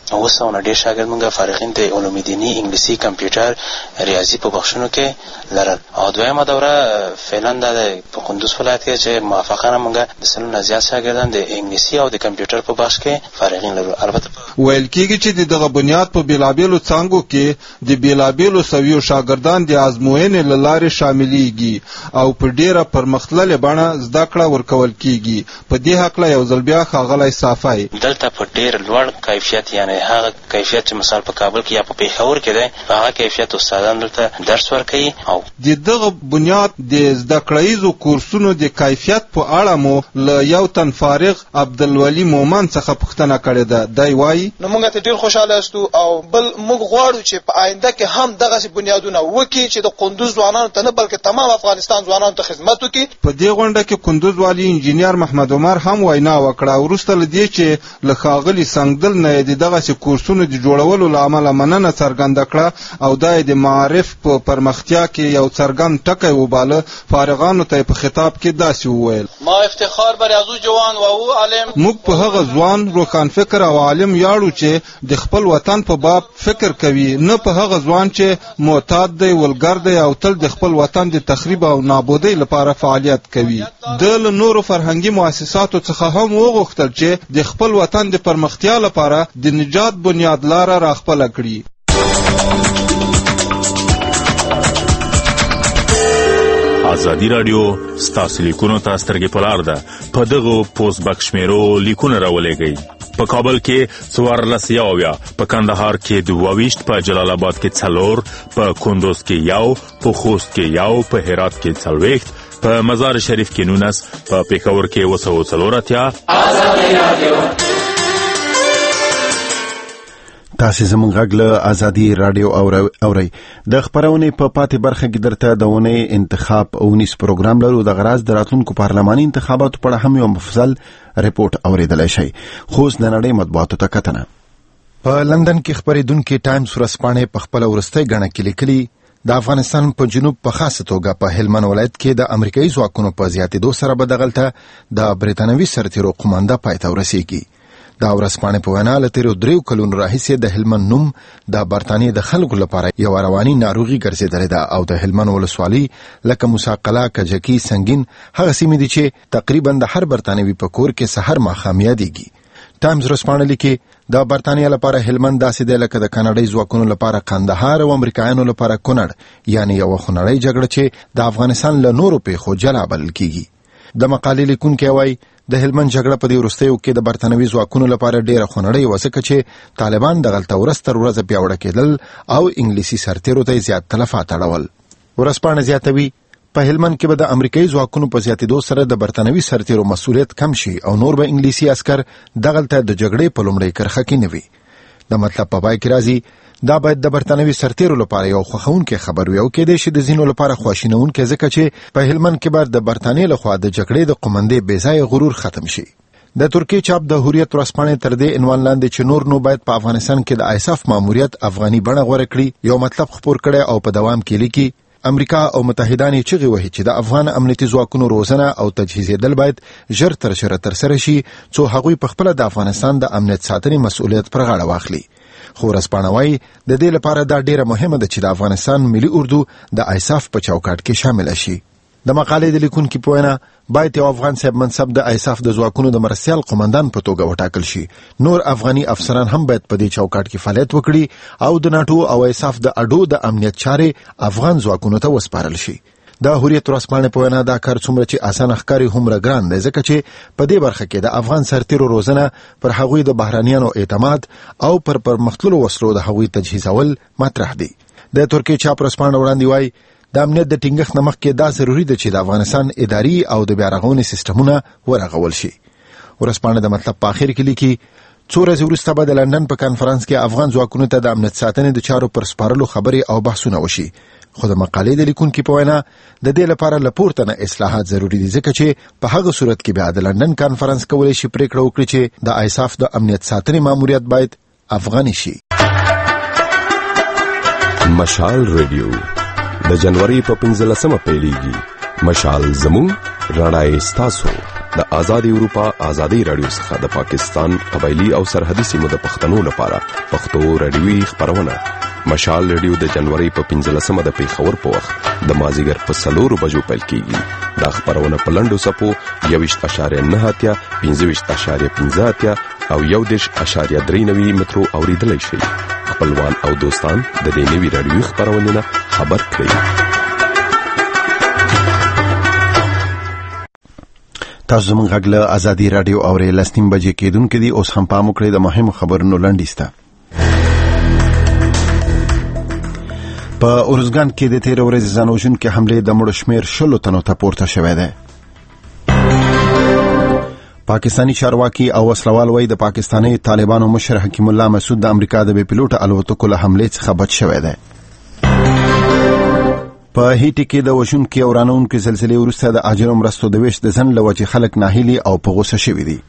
اوه سو نه ډیر شاګرد مونږه فارغین د علوم دینی انګلیسي کمپیوټر ریاضي په بخښونو کې لرل. او دویمه دوره فعلا د په کندوز ولایت کې چې موافقانه مونږه د سلو زیات شاګردان د انګلیسي او د کمپیوټر په بخش کې فارغین لرو. البته ویل کېږي چې دغه بنیاد په بیلابیلو څانګو کې د بیلابیلو سویو شاګردان د ازموینې له لارې شاملېږي او په ډیره پرمختللې بڼه زده کړه ورکول کېږي. په دې هکله یو ځل بیا ښاغلی صافی دلته په ډیر لوړ کیفیت یعنی هغه کیفیت چې مثال په کابل کې یا په پیښور کې دی هغه کیفیت استادان دلته درس ورکوي. او د دغه بنیاد د زده کړیزو کورسونو د کیفیت په اړه مو له یو تن فارغ عبدالولي مومن څخه پوښتنه کړې ده. دی وایي نو موږ ته ډیر خوشاله یاستو او بل موږ غواړو چې په آینده کې هم دغه بنیادونه وکړي چې د کندوز ځوانانو ته نه بلکې تمام افغانستان ځوانانو ته خدمت وکړي. په دې غونډه کې کندوز والی انجینیر محمد عمر هم وینا وکړه. وروسته له دې چې له ښاغلي سنگدل نه د دغسې کورسونو د جوړولو له امله مننه څرګنده کړه او دا یې د معارف په پرمختیا کې یو څرګند ټکی وباله. فارغانو ته په خطاب کې داسې وویل ما افتخار بر ازو جوان و او عالم موږ په هغه ځوان روښان فکر او عالم یاړو چې د خپل وطن په باب فکر کوي، نه په هغه ځوان چې معتاد دی، ولګر دی او تل د خپل وطن د تخریب او نابودۍ لپاره فعالیت کوي. د له نورو فرهنګي مؤسساتو څخه هم وغوښتل چې د خپل وطن د پرمختیا لپاره د نجات بنیاد لاره راخپله کړي. ازادي راډیو ستاسو لیکونو ته سترګې په لار ده. په دغه پوسټ بک شمیرو لیکونه راولېږئ. په کابل کې څوارلس یاویا، په کندهار کې دوه ویشت، په جلال آباد کې څلور، په کندوز کې یو، په خوست کې یو، په هرات کې څلوېښت، په مزار شریف کې نولس، په پېښور کې اووه سوه څلور اتیا. ازادي راډیو تاسو زموږ غږ له ازادي راډیو اورئ. د خبرونې په پاتې برخه کې درته د ونې انتخاب او نیس پروګرام لرو. د غراز د راتلونکو پارلماني انتخاباتو په اړه هم یو مفصل ریپورت اوریدلای شئ. خو د نړۍ مطبوعاتو ته کتنه. په لندن کې خبرېدونکو ټایمز ورځپاڼې په خپل ورستۍ غاڼه کې لیکلي د افغانستان په جنوب په خاصه توګه په هلمند ولایت کې د امریکایي ځواکونو په زیاتېدو سره به دغلته د برېټانوي سرتیرو قومانده پای ته ورسیږي. دا ورځپاڼې په وینا له تیرو دریو کلونو راهیسې د هلمند نوم د برتانیې د خلکو لپاره یو رواني ناروغي ګرځېدلې ده او د هلمند ولسوالۍ لکه موساقله، کجکي، سنگین هغه سیمې دي چې تقریبا د هر برتانوي په کور کې سحر ماښام یادېږي. ټایمز ورځپاڼه لیکي د برتانیې لپاره هلمند داسې دی لکه د کاناډایي ځواکونو لپاره قندهار او امریکایانو لپاره کونړ، یعنی یو خونړۍ جګړه چې د افغانستان له نورو پیښو جلا بلل کیږي. د مقالې لیکونکی وایي د هلمند جګړه په دې وروستیو کې د برتانوي ځواکونو لپاره ډیره خونړۍ وه، ځکه چې طالبان دغلته ورځ تر ورځه پیاوړه کېدل او انګلیسي سرتیرو ته زیات تلفات اړول. ورځپاڼه زیاتوي په هلمند کې به د امریکایي ځواکونو په زیاتېدو سره د برتانوي سرتیرو مسؤلیت کم شي او نور به انګلیسي عسکر دغلته د جګړې په لومړۍ کرښه کې نه وي. د مطلب په پای کې راځي دا باید د برتانوي سرتیرو لپاره یو خوښونکی خبر وي او کېدای شي د ځینو لپاره خواشینونکی، ځکه چې په هلمند کې به د برتانیې لخوا د جګړې د قومندې بېځایه غرور ختم شي. د ترکیې چاپ د هوریت ورځپاڼې تر دې عنوان لاندې چې نور نو باید په افغانستان کې د آیساف ماموریت افغاني بڼه غوره کړي یو مطلب خپور کړی او په دوام کې لیکي امریکا او متحدان یې چغې وهي چې د افغان امنیتي ځواکونو روزنه او تجهیزېدل باید ژر تر ژره ترسره شي څو هغوی پخپله د افغانستان د امنیت ساتنې مسؤلیت پر غاړه واخلي. خو ورځپاڼه وایي د دې لپاره دا ډیره مهمه ده چې د افغانستان ملي اردو د آیساف په چوکاټ کې شامله شي. د مقالې د لیکونکي په وینا باید یو افغان صاحب منصب د آیساف د ځواکونو د مرستیال قومندان په توګه وټاکل شي. نور افغاني افسران هم باید په دې چوکاټ کې فعالیت وکړي او د ناټو او آیساف د اډو د امنیت چارې افغان ځواکونو ته وسپارل شي. د هوریت ورځپاڼې په وینا دا کار څومره چې اسانه ښکاري هومره ګران دی، ځکه چې په دې برخه کې د افغان سرتیرو روزنه پر هغوی د بهرانیانو اعتماد او پر پرمختللو وسلو د هغوی تجهیزول مطرح دي. د ترکیې چاپ ورځپاڼه وړاندې وایي د امنیت د ټینګښت نه مخکې دا ضروري ده چې د افغانستان اداري او د بیارغونې سیستمونه ورغول شي. ورځپاڼه د مطلب په آخر کې لیکي څو ورځې وروسته به د لندن په کانفرنس کې افغان ځواکونو ته د امنیت ساتنې د چارو پر سپارلو خبرې او بحثونه وشي. خو د مقالې د لیکونکي په وینا د دې لپاره له پورته نه اصلاحات ضروري دي، ځکه چې په هغه صورت کې بیا د لندن کانفرنس کولی شي پریکړه وکړي چې د آیساف د امنیت ساتنې ماموریت باید افغاني شي. مشال ریډیو د جنوري په پنځلسمه پیلېږي. مشال زموږ رڼا یې ستاسو. د آزاد اروپا آزادي رادیو څخه د پاکستان قبایلی او سرحدي سیمو د پښتنو لپاره پښتو رادیوي خبرونه مشال رادیو د جنوري په پنځلسمه د پیښور په وخت د مازیګر په څلورو بجو پیل کیږي. دا خبرونه په لنډو سپو یویشت اشاریه نه اتیا پنځه اشاریه پنځه اتیا او یو دېرش اشاریه درې نوي مترو اوریدلای شي. خپلوان او دوستان د دې نوي رادیوي خبرونه خبر کړئ. تاسو زموږ غږ له آزادي رادیو اورئ. لسنیم بجې کېدونکې دي. اوس هم پام وکړئ د مهمو خبرونو لنډیز ته. په ارزګان کې د تېرې ورځې ځانوژونکې حملې د مړو شمېر شلو تنو ته پورته شوی دی. پاکستانی چارواکي او وسلوال وایي د پاکستاني طالبانو مشر حکیم الله مسعود د امریکا د بې پیلوټه الوتکو له حملې څخه بچ شوی دی. په هیټي کې د وژونکي او رانونکي زلزلې وروسته د اجرو مرستو د ویش د ځنډ له وجې خلک ناهیلي او په غوسه شوي دي.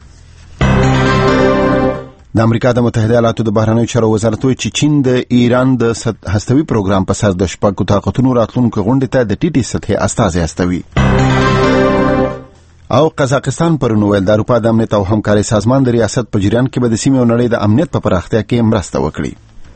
د امریکا د متحده ایالاتو د بهرنیو چارو وزارت وایي چې چین د ایران د هستوي پروګرام په سر د شپږو طاقتونو راتلونکو غونډې ته د ټیټې سطحې استازی استوي. او قزاقستان پرون ویل د اروپا د امنیت او همکارۍ سازمان د ریاست په جریان کې به د سیمې او نړۍ د امنیت په پراختیا کې مرسته وکړي.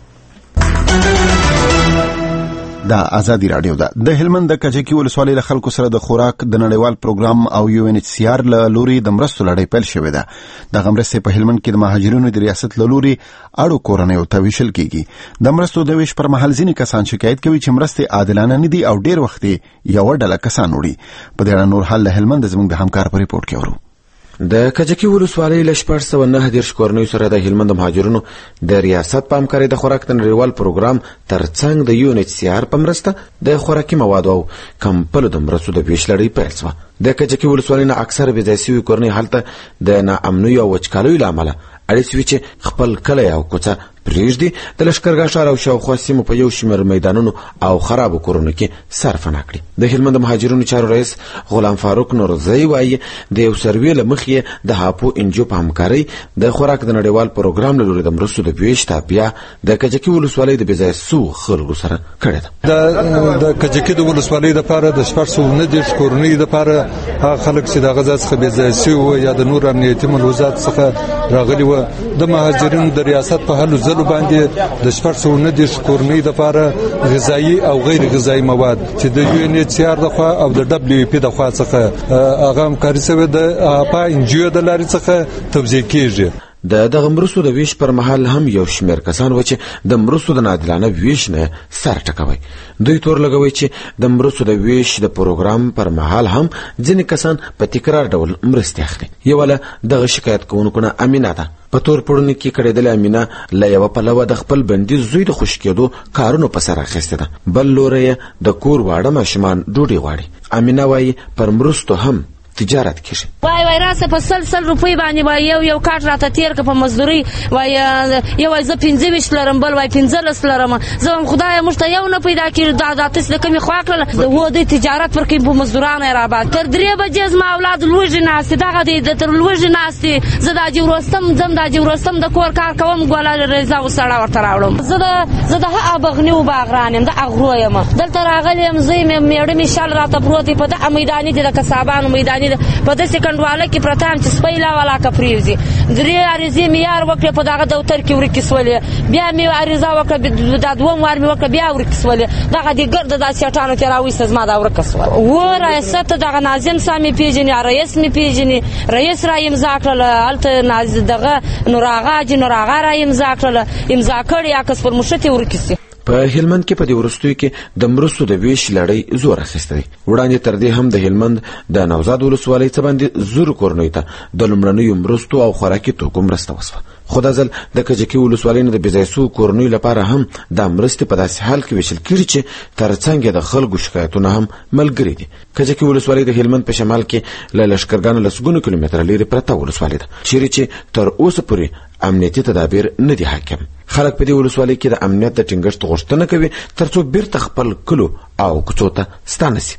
دا آزادي رادیو ده. د هلمند د کجکی ولسوالۍ له خلکو سره د خوراک د نړیوال پروګرام او یو ان ایچ سی آر له لوري د مرستو لړۍ پیل شوې ده. د مرستې په هلمند کې د مهاجرینو د ریاست له لوري اړو کورنیو ته ویشل کیږي. د مرستو د ویش پر مهال ځینې کسان شکایت کوي چې مرستې عادلانه نه دي او ډیر وخت یو ډله کسان وړي. په دې اړه نور حال له هلمند زموږ د همکار په ریپورت کې ورو. د کجکی ولسوالۍ له شپږ سوه نهه دېرش کورنیو سره د هلمند مهاجرینو د ریاست په همکارۍ د خوراک د نړیوال پروګرام ترڅنګ د یو ان ایچ سی آر په مرسته د خوراکي موادو او کمپلو د مرستو د ویش لړۍ پیل شوه. د کجکی ولسوالۍ نه اکثره بې ځای شوي کورنۍ هلته د ناامنیو او وچکالیو له امله اړې شوي چې خپل کلی او کوڅه پرېږدي. د لښکرګاه ښار او شاوخوا سیمو په یو شمېر میدانونو او خرابو کورونو کې سر فنا کړي. د هلمند مهاجرینو چارو رئیس غلام فاروق نورزی وایي د یو سروې له مخې د هاپو انجو په همکارۍ د خوراک د نړیوال پروګرام له لوري د مرستو د ویش تابیا د کجکی ولسوالۍ د بې ځایه سوو خلکو سره کړې ده. د کجکی د ولسوالۍ دپاره د شپږ سوه نهه دېرش کورنیو دپاره هغه خلک چې د هغه ځای څخه بې ځایه سوي وو یا د نور امنیتي ملحوظات څخه راغلي وو د مهاجرینو د ریاست په هلو ځلو باندې د شپږ سوه نهه دېرش کورنیو دپاره غذایي او غیر غذایي مواد چې د یو ان ایچ سی آر دخوا او د ډبلیو پی دخوا څخه هغه همکاري شوې د اپا انجیو د لارې څخه توزیع کیږي. د دغه مرستو د ویش پر مهال هم یو شمېر کسان و چې د مرستو د ناعادلانه ویش نه سر ټکوي. دوی تور لګوي چې د مرستو د ویش د پروګرام پر مهال هم ځینې کسان په تکرار ډول مرستې اخلي. یوله دغه شکایت کوونکو نه امینه ده. په تور پړوني کې کړېدلې امینه له یوه پلوه د خپل بندي زوی د خوشي کېدو کارونو په سر اخیستې ده، بل لوری یې د کور واړه ماشومان ډوډۍ غواړي. امینه وایي پر مرستو هم تجارت کیږي. وای وای راسه په سل سل روپۍ باندې وای یو یو کارت راته تیر که په مزدوري وای یو وای زه پنځه ویشت لرم بل وای پنځلس لرم. زه هم خدایه موږ ته یو نه پیدا کړي دا دا تاسې د کومې خوا کړله و دوی تجارت پر کوي په مزدورانو یې راباد تر درې بجې زما اولاد لوږې ناستې دغه دی د تر لوږې ناستې زه دا جوړوستم ځم دا جوړوستم د کور کار کوم ګوله رضا و سړه ورته راوړم. زه د زه د هغه بغنیو باغران یم د اغرو یم دلته راغلی یم زه یې مېړه مې شل راته پروت دی په دغه میداني دی د کسابانو میداني په داسې کنډواله کې پرته یم چې سپی لا ولاکه پرېوځي. درې عریضې مې یار وکړې په دغه دفتر کې ورکې سولې بیا مې عریضه وکړه دا دوم وار مې وکړه بیا ورکې سولې دغه دې ګرده دا سیټانو کې راویسته زما دا ورکه سوله. و ریاست دغه ناظم صاحب مې پېژني رئیس مې پېژني رئیس را امضا کړله هلته دغه نور آغا حاجي نور آغا را امضا کړله امضا کړې عکس پر مشتې ورکې سي. په هلمند کې په دې وروستیو کې د مرستو د ویش لړۍ زور اخیستی دی. وړاندې تر دې هم د هلمند د نوزاد ولسوالۍ څه باندې زرو کورنیو ته د لومړنیو مرستو او خوراکي توکو مرسته وسوه. خو دا ځل د کجکي ولسوالۍ نه د بې ځای سوو کورنیو لپاره هم دا مرستې په داسې حال کې ویشل کېږي چې ترڅنګ یې د خلکو شکایتونه هم ملګري دي. کجکي ولسوالۍ د هلمند په شمال کې له لښکرګانو لسګونو کیلومتره لرې پرته ولسوالۍ ده چیرې چې تر اوسه پورې امنیتي تدابیر نه دي حاکم. خلک په دې ولسوالۍ کې د امنیت د ټینګښت غوښتنه کوي ترڅو بیرته خپل کلو او کوڅو ته ستانه شي.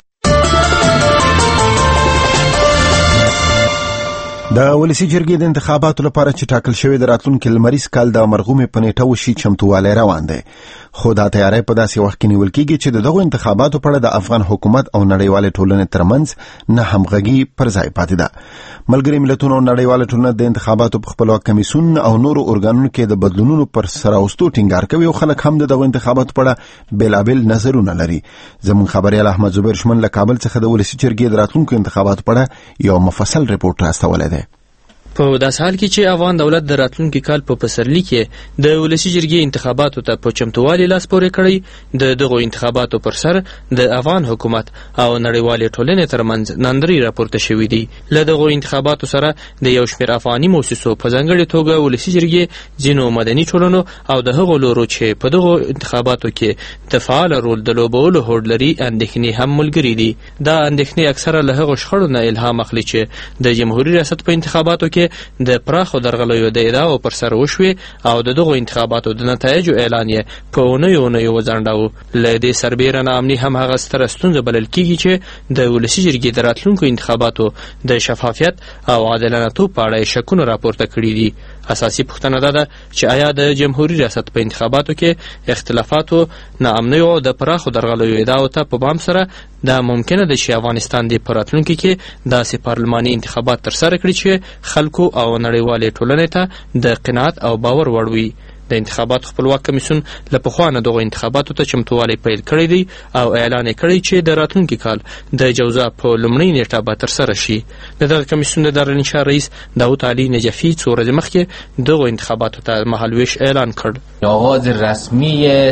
د ولسی جرګې د انتخاباتو لپاره چې ټاکل شوی د راتلونکي لمریز کال د مرغومې په نیټه وشي چمتووالی روان دی. خو دا تیاری په داسې وخت کې نیول کیږي چې دغه انتخاباتو په اړه د افغان حکومت او نړیوال ټولنې ترمنځ نه همغږي پر ځای پاتې ده. ملګری ملتونو او نړیوال ټولنه د انتخاباتو په خپلواک کمیسیون او نورو ارګانونو کې د بدلونونو پر سر اوستو ټینګار کوي او خلک هم دغه انتخاباتو په اړه بیلابل نظرونه لري. زموږ خبريال احمد زبیر شمن له کابل څخه د ولسی جرګې د راتلونکو انتخاباتو په اړه یو مفصل ریپورت راستولی دی. په داس حال کې چې افغان دولت د راتلونکي کال په پسرلي کې د ولسی جرګې انتخاباتو ته په چمتووالي لاس پورې کړی، د دغو انتخاباتو پر سر د افغان حکومت او نړیوالې ټولنې ترمنځ ناندري راپورته شوې دي. له دغو انتخاباتو سره د یو شمېر افغاني موسسو په ځانګړې توګه ولسی جرګې ځینو مدني ټولنو او د هغو لورو چې په دغو انتخاباتو کې د فعال رول د لوبولو هوډ لري اندېښنې هم ملګري دي. دا اندېښنې اکثره له هغو شخړو نه الهام اخلي چې د جمهوري ریاست په انتخاباتو کې د پراخو درغلیو د ادعاو پر سر وشوې او د دغو انتخاباتو د نتایجو اعلان یې په اونیو اونیو وځنډاوه. له دې سربیره ناامني هم هغه ستره ستونزه بلل کیږي چې د ولسی جرګې د راتلونکو انتخاباتو د شفافیت او عادلانه توب په اړه شکونه راپورته کړي دي. اساسي پوښتنه دا ده چې آیا د جمهوري ریاست په انتخاباتو کې اختلافاتو، ناامنیو او د پراخو درغلیو ادعاو ته په بام سره دا ممکنه ده چې افغانستان د راتلونکي کې داسې پارلماني انتخابات ترسره کړي چې خلکو او نړیوالې ټولنې ته د قناعت او باور وړ وي. د انتخاباتو خپلواک کمیسیون له پخوا نه دغو انتخاباتو ته چمتووالی پیل کړی دی او اعلان یې کړی چې د راتلونکي کال د جوزا په لومړۍ نیټه به ترسره شي. د دغه کمیسیون د دارالانشا رئیس داود علي نجفي څو ورځې مخکې دغو انتخاباتو ته مهالویش اعلان کړ. آغاز رسمي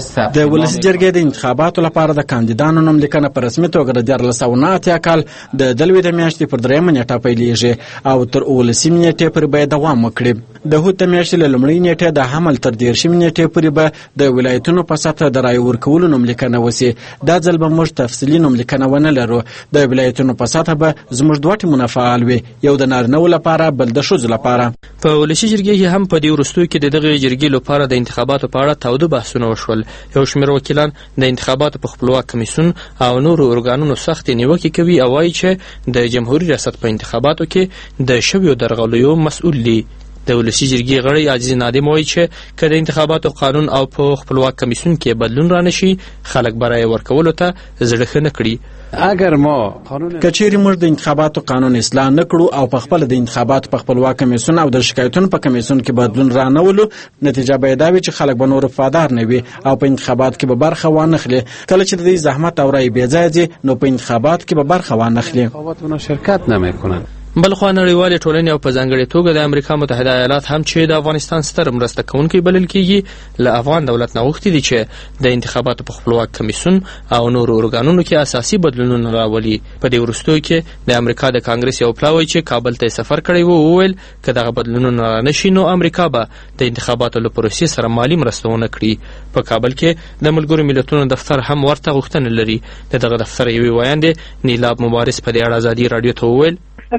د ولسی جرګې د انتخاباتو لپاره د کاندیدانو نوملیکنه په رسمي توګه د دیارلس سوه نه اتیا کال د دلوي د میاشتې پر دریمه نیټه پیلیږي او تر اوولسمې نیټې پورې باید دوام وکړي. د هوت د میاشتې له لومړۍ نیټې د حمل تر دیرشمې نیټې پورې به د ولایتونو په سطحه د رایې ورکولو نوملیکنه وسي. دا ځل به موږ تفصیلي نوملیکنه ونه لرو. د ولایتونو په سطحه به زموږ دوه ټیمونه فعال وي، یو د نارینه‌و لپاره بل د ښځو لپاره. په ولسی جرګې کې هم په دې وروستیو کې د دغې جرګې لپاره د انتخاباتو په اړه تاوده بحثونه وشول. یو شمېر وکیلان د انتخاباتو په خپلواک کمیسیون او نورو ارګانونو سختې نیوکې کوي او وایي چې د جمهوري ریاست په انتخاباتو کې د شویو درغلیو مسؤل دي. د ولسی جرګې غړی عزیز نادم وایي چې که د انتخاباتو قانون او په خپلواک کمیسیون کې بدلون رانشي، خلک به رایې ورکولو ته زړه ښه نه کړي. اگر ما کچېرې موږ د انتخاباتو قانون اصلاح نه کړو او په خپل د انتخاباتو په خپلواک کمیسیون او د شکایتونو په کمیسیون کې بدلون رانهولو، نتیجه به دا وي چې خلک به نور وفادار نه وي او په انتخاباتو کې به برخه وانخلي. کله چې د دې زحمت او رای بې ځایه ځي، نو په انتخاباتو کې به برخه وانخلي. انتخاباتو شرکت نمیکنن. بلخوا نړیوالې ټولنې او په ځانګړې توګه د امریکا متحده ایالات هم چې د افغانستان ستر مرسته کوونکی بلل کیږي، له افغان دولت نه غوښتي دي چې د انتخاباتو په خپلواک کمیسیون او نورو ارګانونو کې اساسي بدلونونه راولي. په دې وروستیو کې د امریکا د کانګرس یو پلاوی چې کابل ته سفر کړی و وویل که دغه بدلونونه رانشي، نو امریکا به د انتخاباتو له پروسې سره مالي مرسته ونه کړي. په کابل کې د ملګرو ملتونو دفتر هم ورته غوښتنه لري. د دغه دفتر یوې ویاندې نیلاب مبارز په دې اړه ازادي راډیو ته وویل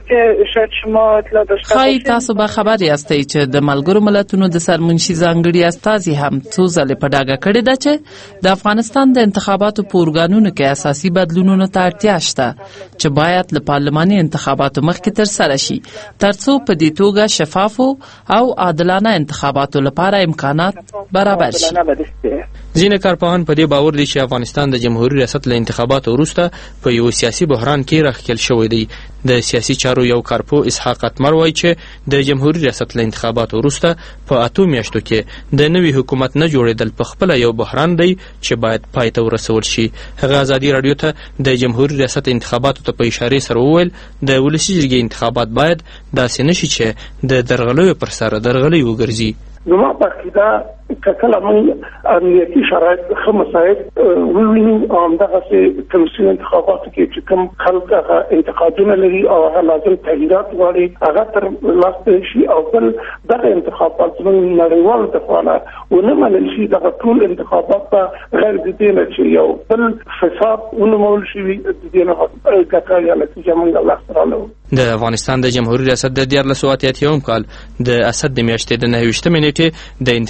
خای تاسو به خبر یاستئ چې د ملګرو ملتونو د سرمنشي ځانګړي استازي هم څو ځله په ډاګه کړې ده چې د افغانستان د انتخاباتو په ارګانونو کې اساسي بدلونونو ته اړتیا شته چې باید له پارلماني انتخاباتو مخکې ترسره شي، ترڅو په دې توګه شفافو او عادلانه انتخاباتو لپاره امکانات برابر شي. ځینې کارپوهان په دې باور دي چې افغانستان د جمهوري ریاست له انتخاباتو وروسته په یو سیاسي بحران کې راښکل شوی دی. د سیاسي چارو یو کارپو اسحاق اتمر وایي چې د جمهوري ریاست له انتخاباتو وروسته په اتو میاشتو کې د نوي حکومت نه جوړېدل په خپله یو بحران دی چې باید پای ته ورسول شي. هغه ازادي راډیو ته د جمهوري ریاست انتخاباتو ته په اشارې سره وویل د ولسي جرګې انتخابات باید داسې نشي چې د درغلیو پر سر درغلي وګرځي. زما په عقیده که کله موږ امنیتي شرایط ښه مساعد ووینو او همدغسې کمیسیون انتخاباتو کې چې کوم خلک هغه انتقادونه لري او هغه لازم تغییرات غواړي هغه تر لاسته شي او بل دغه انتخابات زموږ نړیوالو د خوا نه ونه منل شي. دغه ټول انتخابات به غیر د دې نه چې یو بل فساد ونومول شوي د دې نه ګټه یا نتیجه موږ لاسته راوړو. د افغانستان د جمهوري ریاست د دیارلس سوه اتیا اتیاوم کال د اسد د میاشتې د نهه ویشتمې نیټې د انتخاباتو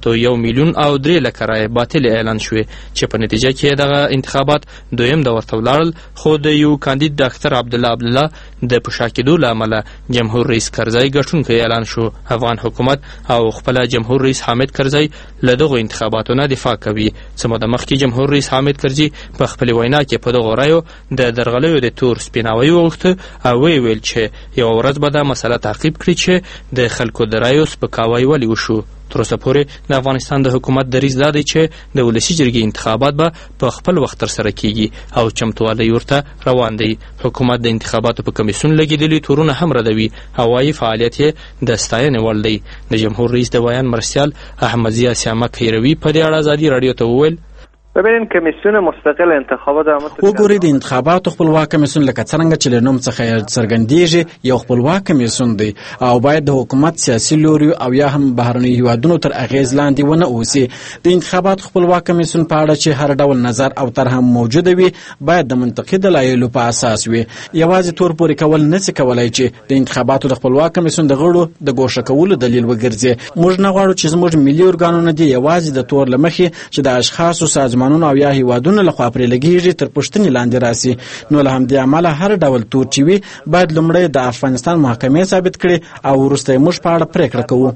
انتخاباتو یو میلیون او درې لکه رایې باطل اعلان شوې چې په نتیجه کې دغه انتخابات دویم دور ته ولاړل، خو د یو کاندید ډاکټر عبدالله عبدالله د په شا کېدو له امله جمهور رئیس کرزی ګټونکی اعلان شو. افغان حکومت او خپله جمهور رئیس حامد کرزی له دغو انتخاباتو نه دفاع کوي. څه موده مخکې جمهور رئیس حامد کرزي په خپلې وینا کې په دغو رایو د درغلیو د تور سپیناوی وغوښته او ویې ویل چې یوه ورځ به دا مسله تعقیب کړي چې د خلکو د رایو سپکاوی ولې وشو. تر اوسه پورې د افغانستان د حکومت دریځ دا دی چې د ولسي جرګې انتخابات به په خپل وخت ترسره کیږي او چمتووالی ورته روان دی. حکومت د انتخاباتو په کمیسیون لګېدلي تورونه هم ردوي او وایي فعالیت یې د ستاینې وړ دی. د جمهور رئیس د بیان مرستیال احمدضیا سیامک هیروي په دې اړه ازادي راډیو ته وویل: ببینید کمیسیون مستقل انتخابات وګورئ، د انتخاباتو خپلواک کمیسیون لکه څرنګه چې له نوم څخه څرګندیږي یو خپلواک کمیسیون دی او باید د حکومت سیاسي لوري او یا هم بهرنیو هیوادونو تر اغیز لاندې ونه اوسي. د انتخاباتو خپلواک کمیسیون په اړه چې هر ډول نظر او طرح موجوده وي باید د منطقي دلایلو په اساس وي. یوازې تور پورې کول نشي کولای چې د انتخاباتو د خپلواک کمیسیون د غړو د ګوښه کولو دلیل وګرځي. موږ نه غواړو چې زموږ ملي ارګانونه دي یوازې د تور له مخې چې د اشخاصو سازمان او یا هیوادونو لخوا پرې لګیږي تر پوښتنې لاندې راسي. نو له همدې امله هر ډول تور چې وي باید لومړی د افغانستان محکمې ثابت کړي او وروسته موږ په اړه پریکړه کوو.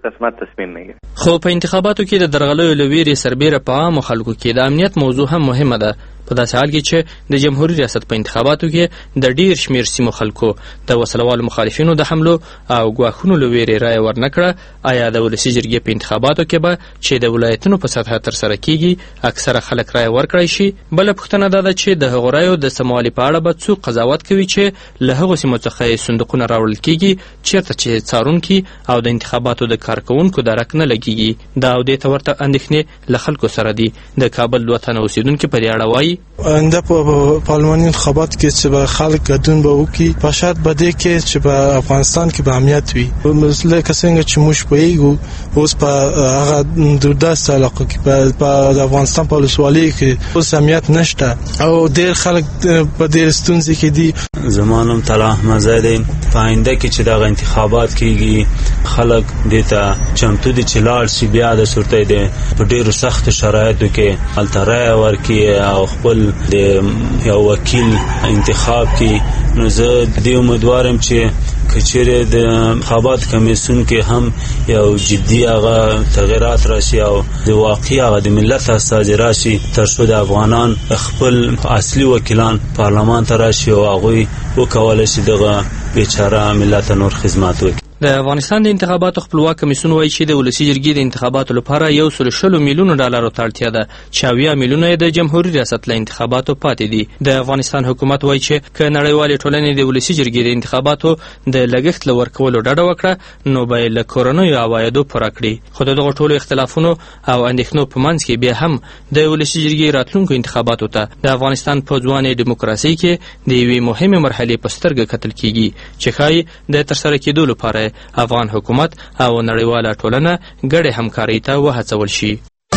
خو په انتخاباتو کې د درغلیو له ویرې سربیره په عامو خلکو کې د امنیت موضوع هم مهمه ده. په داسې حال کې چې د جمهوریت ریاست په انتخاباتو کې د ډیر شمیر سیمو خلکو د وسلوالو مخالفینو د حملو او ګواښونو له ویرې رایه ورنکړه، آیا د ولسي جرګې په انتخاباتو کې به چې د ولایتونو په سطحه ترسره کیږي اکثره خلک رایه ورکړی شي؟ بله پوښتنه دا ده چې د هغو رایو د سموالي په اړه به څوک قضاوت کوي چې له هغو سیمو څخه یې صندوقونه راوړل کیږي چیرته چې څارونکي او د انتخاباتو د کارکوونکو درک نه لګیږي. دا او دې ته ورته اندېښنې له خلکو سره دي. د کابل دوه تنه اوسېدونکي په دې اړه وایي: آینده په پارلماني انتخابات کې چې به خلک ګډون به وکړي په شرط به دی کې چې په افغانستان کې به امنیت وي. لکه څنګه چې موږ پوهیږو اوس په هغه دوردست علاقو کې په افغانستان په ولسوالۍ کې اوس امنیت نشته او ډېر خلک په ډېر ستونزې کې دي. زما نوم طلحه احمدزی. په آینده کې چې دغه انتخابات کېږي خلک دې ته چمتو دي چې لاړ شي بیا د صورت دی په ډېرو سختو شرایطو کې هلته رایه ورکړي او خپل د یو وکیل انتخاب کی. نو زه دې امیدوارم چې کچېرې د انتخابات کمیسیون کې هم یو جدي هغه تغیرات راشي او د واقعي هغه د ملت استازي راشي تر څو د افغانان خپل اصلي وکیلان پارلمان ته راشي او هغوی وکولی شي دغه بیچاره ملت نور خدمات وکړي. د افغانستان د انتخاباتو خپلواک کمیسیون وایي چې د ولسي جرګې د انتخاباتو لپاره یو سل شلو میلیونو ډالرو ته اړتیا ده چې اویا میلیونه یې د جمهوري ریاست له انتخاباتو پاتې دي. د افغانستان حکومت وایي چې که نړیوالې ټولنې د ولسي جرګې د انتخاباتو د لګښت له ورکولو ډډه وکړه نو به یې له کورنیو عوایدو پوره کړي. خو د دغو ټولو اختلافونو او اندېښنو په منځ کې بیا هم د ولسي جرګې راتلونکو انتخاباتو ته د افغانستان په ځوانې ډیموکراسۍ کې د یوې مهمې مرحلې په سترګه کتل کیږي چې ښایي د ترسره کېدو لپاره افغان حکومت او نړیواله ټولنه ګډې همکارۍ ته وهڅول شي.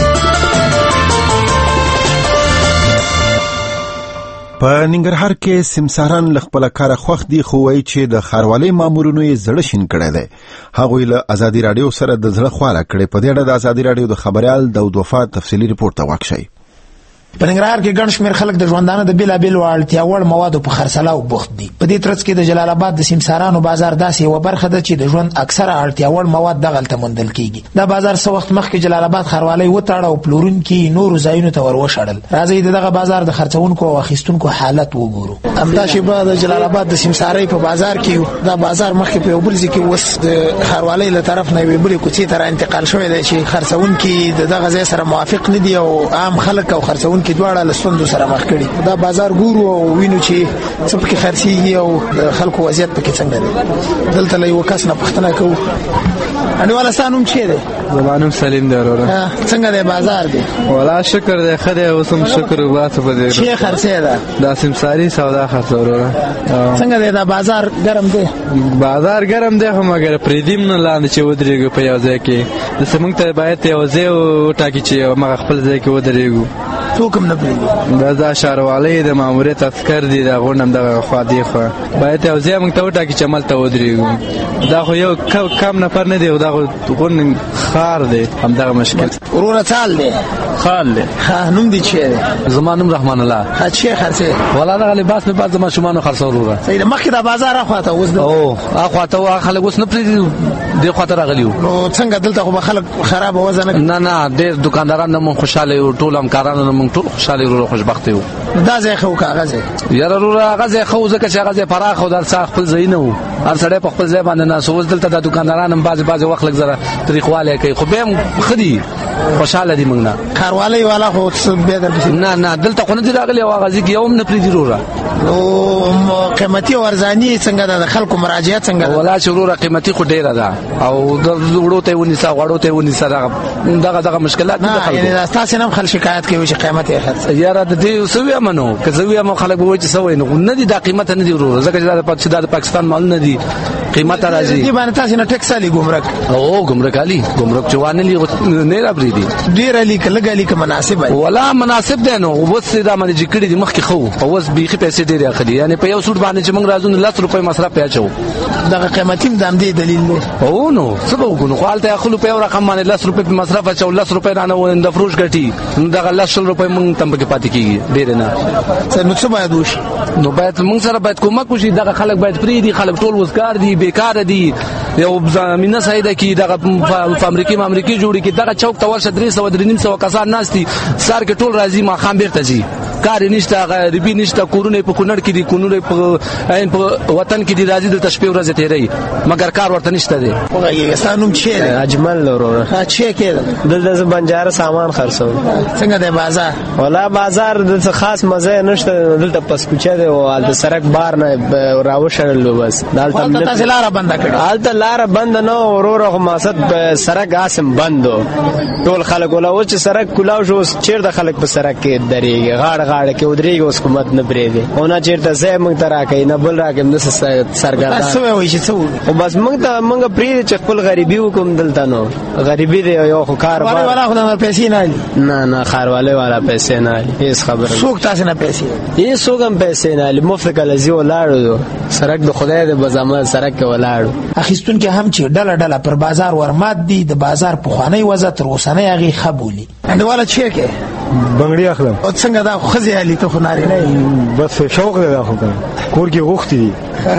په ننګرهار کې سمساران له خپله کاره خوښ دي خو وایي چې د ښاروالۍ مامورینو یې زړه شین کړی دی. هغوی له ازادي راډیو سره د زړه خواله کړې. په دې اړه د ازادي راډیو د خبریال داود وفا تفصیلي رپورټ ته واک شئ. په ننګرهار کې ګڼ شمېر خلک د ژوندانه د بېلابېلو اړتیا وړ موادو په خرڅلاو بوخت دي. په دې ترڅ کې د جلال آباد د سمسارانو بازار داسې یوه برخه ده چې د ژوند اکثره اړتیا وړ مواد دغلته موندل کېږي. دا بازار څه وخت مخکې جلال آباد ښاروالۍ وتړه او پلورونکي نورو ځایونو ته ور وشړل. راځئ د دغه بازار د خرڅونکو او اخیستونکو حالت وګورو. همدا شیبه د جلال آباد د سمسارۍ په بازار کې دا بازار مخکې په یو بل ځای کې اوس د ښاروالۍ له طرف نه یوې بلې کوڅې ته را انتقال شوی دی چې خرڅونکي د دغه ځای سره موافق نه دي او عام خلک او خرڅونکي دواړه له ستونزو سره مخ کړي. دا بازار ګورو او وینو چې څه پکې خرڅېږي او د خلکو وضعیت پکې څنګه دی. دلته له یوه کس نه پوښتنه کوو. انډیواله ستا نوم چی دی؟ زما نوم سلیم دی وروره. څنګه دی بازار دی؟ والله شکر دی ښه دی. اوس هم شکر وباسه په دې چې خرڅې ده دا سمساري سودا خرڅه وروره. څنګه دی دا بازار ګرم دی؟ بازار ګرم دی خو مګر پرېږدي نه لاندې چې ودرېږو په یو ځای کې. داسې موږ ته باید یو ځای وټاکي چې موږ خپل ځای کې ودرېږو. څوک هم نه پرېږدي. دا دا ښاروالۍ د ماموریت عسکر دي دا غونډه همدغه خوا دې خوا باید یو ځای موږ ته وټاکي چې هملته ودرېږو. دا خو یو کم نفر نه دی دا خو غونډ ښار دی همدغه مشکل. وروره څال دی؟ خال دی. نوم دې چی دی؟ زما نوم رحمان الله. چی خرڅې؟ والا دغه لباس مې بعد زما شومانو خرڅه وروره. صحیح ده. مخکې دا بازار اخواته اوس د او اخواته و خلک اوس نه پرېږدي دې خواته راغلي وو. نو څنګه دلته خو به خلک خراب وضع نه نه نه ډېر دوکانداران نه مونږ خوشحاله یو ټول همکارانو نه مونږ ټول خوشحاله یو خوشبخته یو. دا ځای ښه و که هغه ځای؟ یاره وروره هغه ځای ښه و ځکه چې هغه ځای پراخ و د هر څه خپل ځای نه و هر سړی په خپل ځای باندې ناست اوس دلته د دوکانداران هم بعضې بعضې وخت لږ زره تریخوالی کوي خو بیا هم ښه دي خوشحاله دي موږ نه. ښاروالۍ والا خو بیا درپسې نه نه دلته خو نه دي راغلي او هغه ځای کې یو هم نه پرېږدي وروره. نو قیمتي او ارزاني څنګه ده د خلکو مراجعه څنګه ده؟ والله چې وروره قیمتي خو ډېره ده او د وړو ته یې ونیسه غوړو ته یې ونیسه دغه دغه مشکلات دي د خلکو. یعنې ستاسې نه هم خلک شکایت کوي چې قیمت یې خرڅ. یاره د دې څه ویمه نو که زه ویم خلک به وایي چې څه وایي نو نه دي دا قیمته نه دي وروره ځکه چې دا د پاکستان مالونه دي قیمت راځي. دې باندې تاسې نه ټیکس الي ګمرک؟ او ګمرک الي ګمرک چې وانه لي نه را پرېږدي. ډېر الي که لږ الي که مناسب الي؟ والله مناسب دی نو اوس دا باندې چې کړي دي مخکې ښه و او اوس بیخي پیسې ډېرې اخلي یعنې په یو سوټ باندې چې موږ راځو نو لس روپۍ مصرف پې اچوو. دغه قیمتي هم د همدې دلیل دی. او نو څه به وکړو نو خو هلته اخلو په یو رقم باندې لس روپۍ پې مصرف اچوو لس روپۍ رانه د فروش ګټي نو دغه لس شل روپۍ موږ ته هم پکې پاتې کېږي ډېرې نه. نو څه باید وشي؟ نو باید موږ سره باید کومک وشي دغه خلک باید پرېږدي خلک ټول وزګار دي بیکاره دي یو زمینه سیده کې دغه په امریکې ما امریکې جوړې کې دغه چوک ته ورشه درې سوه درې نیم سوه کسان ناست دي سهار کې ټول راځي ماښام بېرته ځي کار یې نشته غریبي نشته کورونه یې په کونړ کې دي کورونه یې په وطن کې دي راځي دلته شپې ورځې تېروي مګر کار ورته نشته دی. ستا نوم چی دی؟ اجمل وروره. چی کې دلته زه بنجاره سامان خرڅوم. څنګه دی بازار؟ والله بازار دلته خاص مزه نشته دلته پسکوچه دی او هلته سړک بار نه راوشړلو بس هلته تاسې لاره بنده کړې؟ هلته لاره بنده نه وروره خو مقصد سړک اسم بند و ټول خلک ولا اوس چې سړک کولاو شو اوس چېرته خلک په سړک کې درېږي غاړه غاړه کې ودرېږي اوس حکومت نه پرېږدي او نه چېرته ځای موږ ته راکوي نه بل راکوي همداسې سرګردان. تاسو وایئ چې څه وکړو؟ خو بس موږ ته موږ پرېږدي چې خپل غریبي وکړو دلته نو غریبي دی یو خو کار ښاروالۍ والا خو د پیسې نه الي؟ نه نه ښاروالۍ والا پیسې نه الي هېڅ خبره. څوک تاسې نه پیسې؟ هېڅ څوک هم پیسې نه الي مفت کله ځي ولاړو سړک د خدای دی به زموږ سړک کې ولاړو. اخیستونکي هم چې ډله ډله پر بازار ورمات دي د بازار پخوانی وضع تر اوسنۍ هغې ښه بولي. انډیواله چی کې؟ بنګړي اخلم. او څنګه دا ښځې الي ته خو نارینه یې؟ بس شوق دی دا خو کور کې غوښتي دي.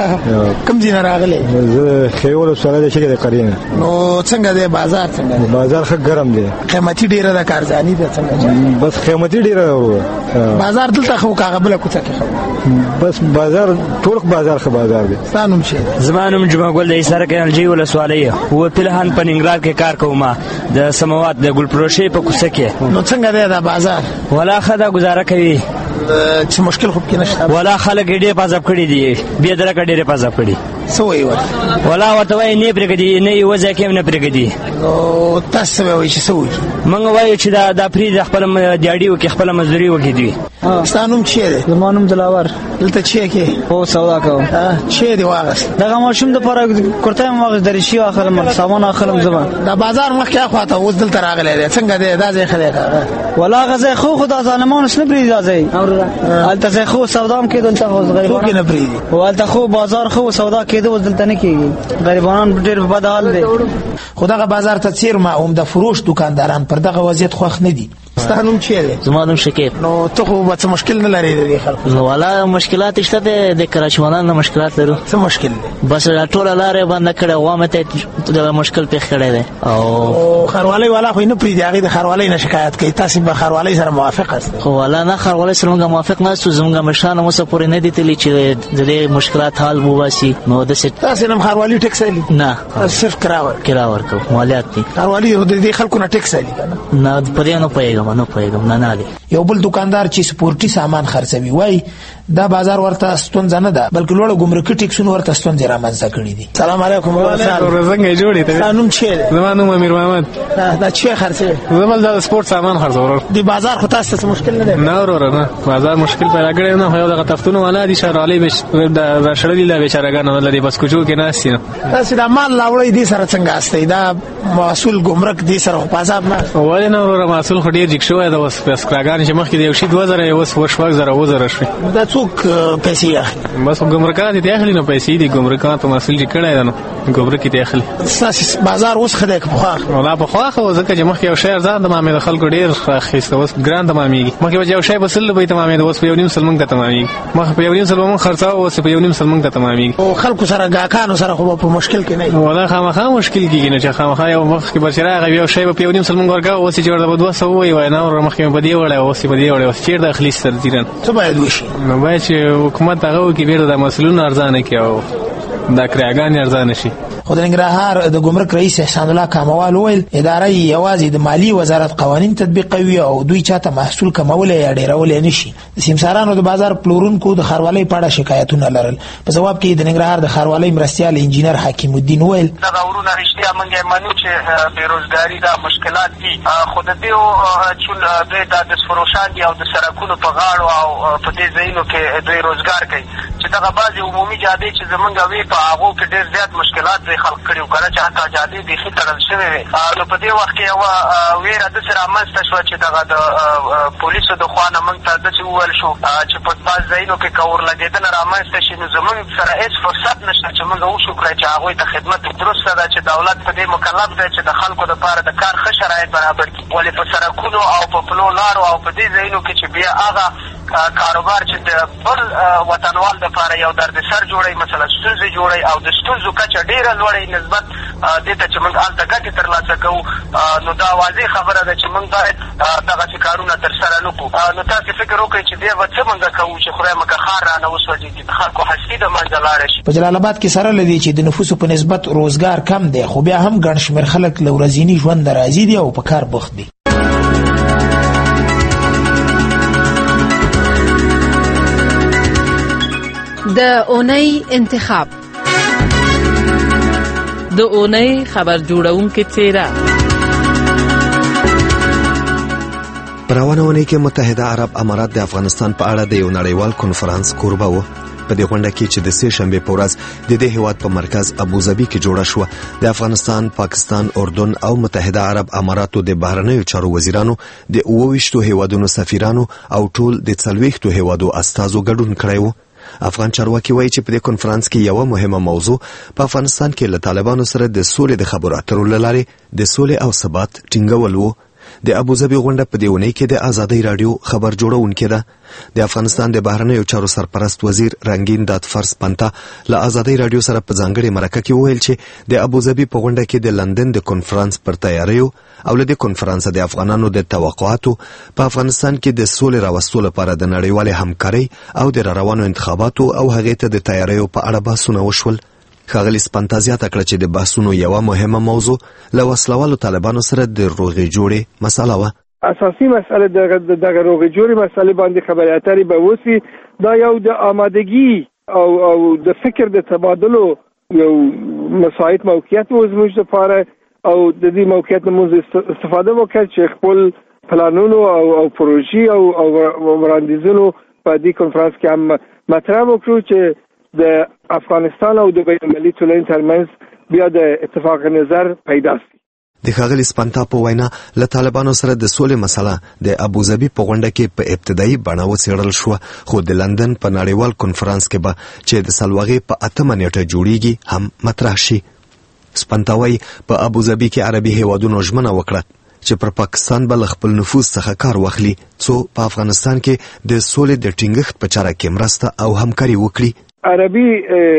کوم ځای نه راغلی؟ زه خیول ولسوالۍ د شګې د قرینه. نو څنګه دی بازار څنګه دی؟ بازار ښه ګرم دی. قیمتي ډېره ده که ارزاني ده څنګه؟ بس قیمتي ډېره ده وروره. بازار دلته ښه و که هغه بله کوڅه کې ښه و؟ بس بازار ټول بازار ښه بازار دی. ستا نوم چی دی؟ زما نوم جمعه ګل د ایسار کینالجي ولسوالۍ و پلهان په ننګرهار کې کار کوم د سماوات د ګلپروشې په کوڅه کې. نو څنګه دی دا بازار؟ ولا ښه ده ګزاره کوي چې مشکل خو پکې نشته. ولا خلک ډېر پازاب کړي دي بې درکه ډېرې پازاب کړي. څه وایي ورته؟ ولا ورته وایي نه پرېږدي نه یې وځای کې هم نه پرېږدي. نو تاسو څه وایئ چې څه وکړي؟ موږ وایو چې دا دا پرېږدي خپله دیاړي وکړي خپله مزدوري وکړي دوی. ستا نوم چی دی؟ زما نوم دلاور. دلته چی کې؟ هو سودا کوم. چی دی واغست؟ دغه ماشوم دپاره کرتی م واغست دریشي واخلم سامان اخلم زه به. دا بازار مخکې اخواته اوس دلته راغلی دی څنګه دی دا ځای ښه دی که؟ والله هغه ځای خو خو دا ظالمان اوس نه پرېږدي دا ځای هلته ځای خو سودا هم کېدو دلته خو غریبان څوک یې نه پرېږدي؟ هلته خو بازار خو سودا کېدو اوس دلته نه کېږي غریبانان ډېر په بد حال دی. خو دغه بازار ته څیرمه عمده فروش دوکانداران پر دغه وضعیت خوښ نه دي. ستا نوم چی دی؟ زما نوم شکیب. نو ته خو به څه مشکل نه لرې د دې خلکو؟ نو والا مشکلات شته دی د کراچوالانو نه مشکلات لرو. څه مشکل دی؟ بس ټوله لاره بنده کړې غوامه ته د مشکل پېښ کړی دی او ښاروالۍ والا خو یې نه پرېږدي هغې د ښاروالۍ نه شکایت کوي تاسې به ښاروالۍ سره موافق یاست؟ خو والا نه ښاروالۍ سره موږ موافق نه یاستو زموږ مشران هم اوسه پورې نه دي تللي چې د دې مشکلات حل وباسي. نو داسې تاسې نه هم ښاروالي ټکس الي؟ نه صرف کرا ورکوي. کرا ورکوو مالیات دي. ښاروالي د دې خلکو نه ټکس الي که نه؟ نه په دې نه پوهېږم نه پوهېږم نه نه الي. یو بل دوکاندار چې سپورټي سامان خرڅوي وایي دا بازار ورته ستونزه نه ده بلکې لوړ ګمرکي ټیکسونه ورته ستونزې رامنځته کړي دي. سلام علیکم. ورځنګ جوړې ته قانون چیرې؟ زما نوم امیر محمد. دا چی خرڅه؟ زمل دا سپورت سامان خرڅول. دی بازار خو تاسو ته مشکل نه دی؟ نه ورور نه بازار مشکل پیدا کړی نه. خو دا تفتونه ولا دي شرالي بش د راشړلې لا بیچارهګان نه لري بس کوجو کې نه سي. تاسو دا مال لاوړې دي سره څنګه استي دا مسول ګمرک دي سره په حساب نه؟ ولې نه ورور مسول خو ډیر جګ شوی دا اوس پس کراګان چې مخکې یو شی دوه زره اوس وشوګ زره وزره شي. دا څوک پیسې اخلي؟ بس ګمرکات دي اخلي نه پیسې دي ګمرکات په مسول دي کړای نه ګمرک دي اخلي. تاسو بازار اوس خدای په خواخ ولا په خواخ او ځکه چې مخکې یو شی ارزان د مامې د خلکو ډیر راخیسته اوس ګران د مامې مخکې یو شی بسل به تمامې د اوس په یو نیم سلمنګ ته تمامې مخ په یو نیم سلمنګ خرڅاو اوس په یو نیم سلمنګ ته تمامې او خلکو سره گاکانو سره خو په مشکل کې نه ولا خامخا مشکل کېږي نه چې خامخا یو وخت کې بشرا غوي یو شی په یو نیم سلمنګ ورکا اوس چې ورته دوه سو وي وای نه ور مخکې په دی وړه اوس په دی وړه اوس چیر د خلیص تر دیرن څه باید وشي؟ نو باید چې حکومت هغه کې بیره د مسلونو ارزانه کې او دا کریاګان ارزانه شي. خو د ننګرهار د ګمرک رئیس احسان الله کاموال وویل اداره یوازې د مالی وزارت قوانین تطبیقوي او دوی چاته محصول کمول یا ډیرول نه شي. د سیمسارانو د بازار پلورونکو د خاروالۍ په اړه شکایتونه لرل. په جواب کې د ننګرهار د خاروالۍ مرستیال انجینر حکیم الدین وویل دا ورونه رښتیا موږ مانو چې بیروزګاری دا مشکلات دي خو د دې چې د دسفروشان دي او د سرکونو په غاړو او په دې ځایونو کې دوی روزګار کوي چې دغه بعضې عمومي جادې چې زمونږ وي په هغو کې ډېر زیات مشکلات دوی خلق کړي وو که نه چې حتی جادې بیخي تړل شوې وې نو په دې وخت کې یوه ویره داسې رامنځته شوه چې دغه د پولیسو د خوا نه موږ ته داسې وویل شو چې په بعض ځایونو کې که اورلګېدنه رامنځته شي نو زمونږ سره هېڅ فرصت نشته چې موږ وشو کړی چې هغوی ته خدمت درسته ده چې دولت په دې مکلف دی چې د خلکو دپاره د کار ښه شرایط برابر کړي ولې په سرکونو او په پلو لارو او په دې ځایونو کې چې بیا هغه کاروبار چې د بل وطنوال دپاره یو دردسر جوړوي مثلا ستونزې جوړوي او د ستونزو کچه ډېره لوړوي نسبت دې ته چې موږ هلته ګټې ترلاسه کوو نو دا واضح خبره ده چې موږ باید دغسې کارونه ترسره نه کړو نو تاسې فکر وکړئ چې دې به څه موږ کوو چې خدای مکه ښار رانه وسوځېږي د خلکو هستي د منځه لاړه شي. په جلال آباد کې سره له دې چې د نفوسو په نسبت روزګار کم دی خو بیا هم ګڼ شمېر خلک له ورځني ژونده راضي دي او په کار بوخت دي. د اونۍ انتخاب د اونۍ خبر جوړونکو څیره پرونه ونې کې متحده عرب امارات د افغانستان په اړه د یو نړیوال کنفرانس کوربه و. په دې غونډه کې چې د سې شنبې په ورځ د دې هیواد په مرکز ابوظبي کې جوړه شوه د افغانستان، پاکستان، اردن او متحده عرب اماراتو د بهرنیو چارو وزیرانو د اووه ویشتو هیوادونو سفیرانو او ټول د څلوېښتو هیوادو استازو ګډون کړی و. افغان چارواکي وایي چې په دې کنفرانس کې یوه مهمه موضوع په افغانستان کې له طالبانو سره د سولې د خبرو اترو له لارې د سولې او ثبات ټینګول و. د ابوظبي غونډه په دې اونۍ کې د ازادۍ راډیو خبر جوړونکې ده. د افغانستان د بهرنیو چارو سرپرست وزیر رنگین دادفرس پنتا له ازادۍ راډیو سره په ځانګړې مرکه کې وویل چې د ابوظبي په غونډه کې د لندن د کنفرانس پر تیاریو او له دې کنفرانس د افغانانو د توقعاتو په افغانستان کې د سولې راوستلو لپاره د نړیوالې همکارۍ او د روانو انتخاباتو او هغې ته د تیاریو په اړه بحثونه وشول. ښاغلي سپنتا زیاته کړه چې د بحثونو یوه مهمه موضوع له وسلوالو طالبانو سره د روغې جوړې مسله وه. اساسي مسئله دغه روغې جوړې مسئلې باندې خبرې اترې به وسي. دا یو د آمادګي او او د فکر د تبادلو یو مساعد موقعیت و زموږ لپاره او د دې موقعیت نه موږ استفاده وکړو چې خپل پلانونو او او پروژې او او وړاندیزونو په دې کنفرانس کې هم مطرح وکړو چې د افغانستان او د بین المللي ټولنې ترمنځ بیا د اتفاق نظر پیدا شي. د ښاغلي سپنتا په وینا له طالبانو سره د سولې مسله د ابوظبي په غونډه کې په ابتدایي بڼه وڅېړل شوه خو د لندن په نړیوال کنفرانس کې به چې د سلواغې په اتمه نیټه جوړیږي هم مطرح شي. سپنتا وایي په ابوظبي کې عربي هیوادونو ژمنه وکړه چې پر پاکستان به له خپل نفوذ څخه کار واخلي څو په افغانستان کې د سولې د ټینګښت په چاره کې مرسته او همکاري وکړي. عربي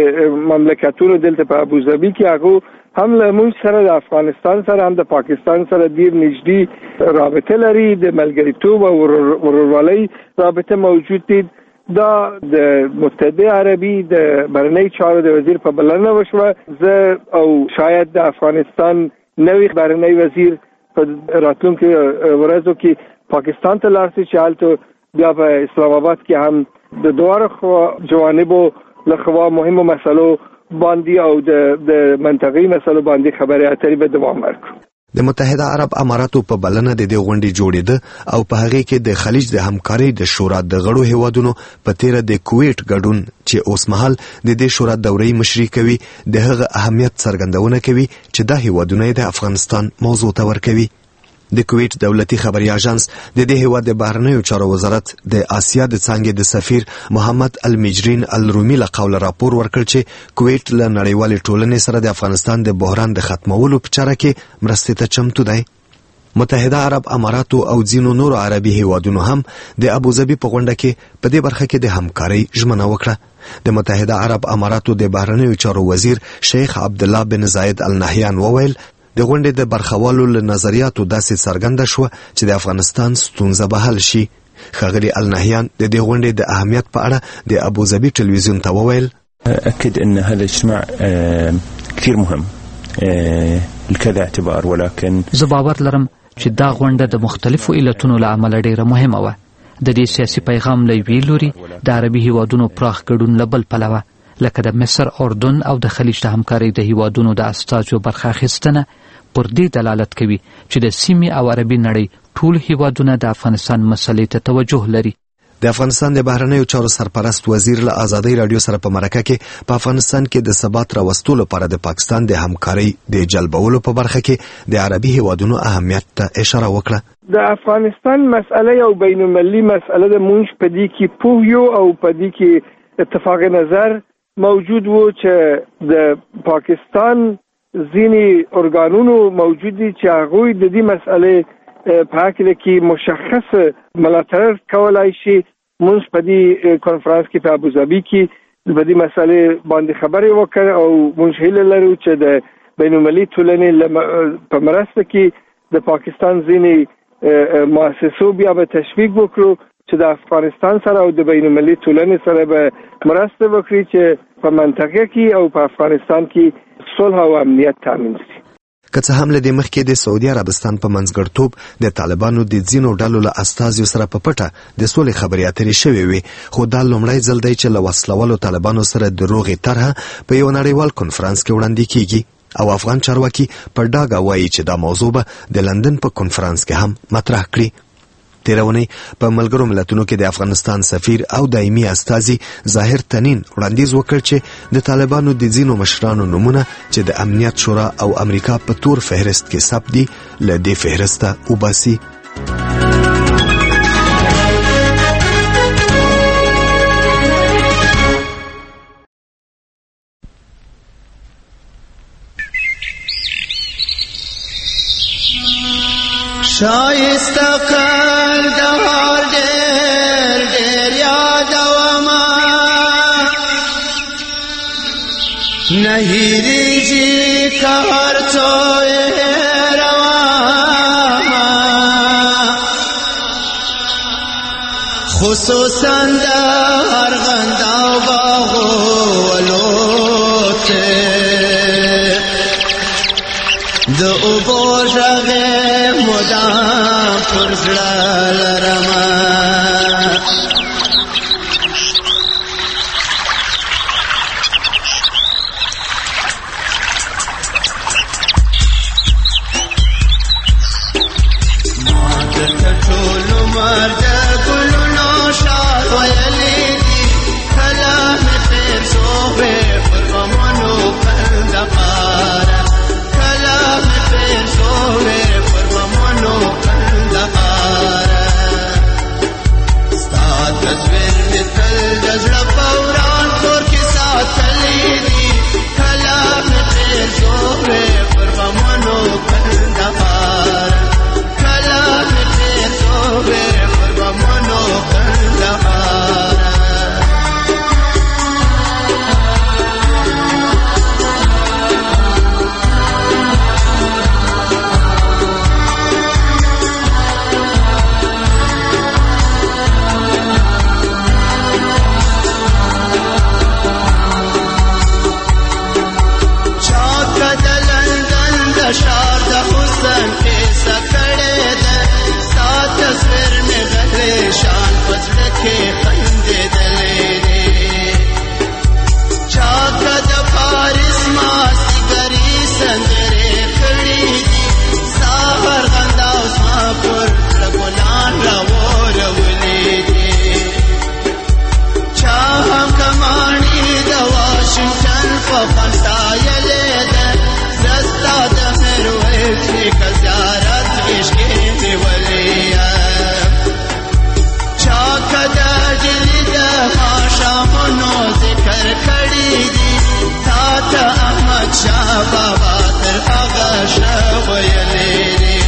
مملکتونو دلته په ابوظبي کې هغه هم له موږ سره د افغانستان سره هم د پاکستان سره ډیر نږدې رابطه لري. د ملګریتوب او ورورولۍ رابطه موجود دي. دا د متحده عربي د بهرنۍ چارو د وزیر په بلنه وشوه. زه او شاید د افغانستان نوی بهرنۍ وزیر په راتلونکو ورځو کې پاکستان ته لاړ شي چې هلته بیا په اسلام آباد کې هم د دوه جوانبو لخوا مهمو مسلو باندې او د د منطقي مسلو باندې خبرې اترې به دوام ورکړو. د متحده عرب اماراتو په بلنه د دې غونډې جوړېده او په هغه کې د خلیج د همکارۍ د شورا د غړو هیوادونو په تیره د کویت ګډون چې اوس مهال د دې شورا دورې مشري کوي د هغه اهمیت څرګندونه کوي چې دا هیوادونه د افغانستان موضوع ته ورکوي. د کویت دولتي خبري اژانس د دې هیواد د بهرنیو چارو وزارت د آسیا د څانګې د سفیر محمد المجرین الرومي له قوله راپور ورکړ چې کویت له نړیوالې ټولنې سره د افغانستان د بحران د ختمولو په چاره کې مرستې ته چمتو دی. متحده عرب اماراتو او ځینو نورو عربي هیوادونو هم د ابوظبي په غونډه کې په دې برخه کې د همکارۍ ژمنه وکړه. د متحده عرب اماراتو د بهرنیو چارو وزیر شیخ عبدالله بن زاید النهیان وویل د غونډې د برخوالو له نظریاتو داسې څرګنده شوه چې د افغانستان ستونزه به حل شي. ښاغلي النهیان د دې غونډې د اهمیت په اړه د ابوظبي ټلویزیون ته وویل أكد أن هذا الاجتماع كثير مهم لكذا اعتبار ولكن زه باور لرم چې دا غونډه د مختلفو علتونو له امله ډیره مهمه وه. د دې سیاسي پیغام له یوې لوري د عربي هیوادونو پراخ ګډون له بل پلوه لکه د مصر، اردن او د خلیج د همکارۍ د هیوادونو د استازو برخه اخیستنه پر دې دلالت کوي چې د سیمې او عربي نړۍ ټول هیوادونه د افغانستان مسلې ته توجه لري. د افغانستان د بهرنیو چارو سرپرست وزیر له آزادۍ رادیو سره په مرکه کې په افغانستان کې د ثبات راوستلو لپاره د پاکستان د همکارۍ د جلبولو په برخه کې د عربي هیوادونو اهمیت ته اشاره وکړه. د افغانستان مسئله یو بین المللي مسئله د مونږ په دې کې پوهیو او په دې کې اتفاق نظر موجود وو چې د پاکستان ځینې ارګانونو موجود دي چې هغوی د دې مسئلې په هکله کې مشخص ملاتړ کولای شي. موږ په دې کنفرانس کې په ابوظبي کې په دې مسئلې باندې خبرې وکړو او موږ هیله لرو چې د بین المللي ټولنې په مرسته کې د پاکستان ځینې مؤسسو بیا به تشویق وکړو چې د افغانستان سره او د بین المللي ټولنې سره به مرسته وکړي چې په منطقه کې او په افغانستان کې صلح او امنیت تامین شي. که څه هم له دې مخکې د سعودي عربستان په منځګړیتوب د طالبانو د ځینو ډلو له استازیو سره په پټه د سولې خبرې اترې شوې وي، خو دا لومړی ځل دی چې له وسلوالو طالبانو سره د روغې طرحه په یو نړیوال کنفرانس کې وړاندې کیږي او افغان چارواکي په ډاګه وایي چې دا موضوع به د لندن په کنفرانس کې هم مطرح کړي. تیره اونۍ په ملګرو ملتونو کې د افغانستان سفیر او دایمي استازي ظاهر تنین وړاندیز وکړ چې د طالبانو د ځینو مشرانو نومونه چې د امنیت شورا او امریکا په تور فهرست کې ثبت دي له دې فهرسته وباسي. شایسته کل دهار دیر دیر یادوما نهیری جی که هر توی رواما خصوصا در غندا و باغولوته د اوبو ژغې مدام پر زړه لرمه ما درته ټول عمر د ګلونو شعر ویلی دي کله مې تېر شوې پر غمونو کندهاره بابا تر هغه شویلې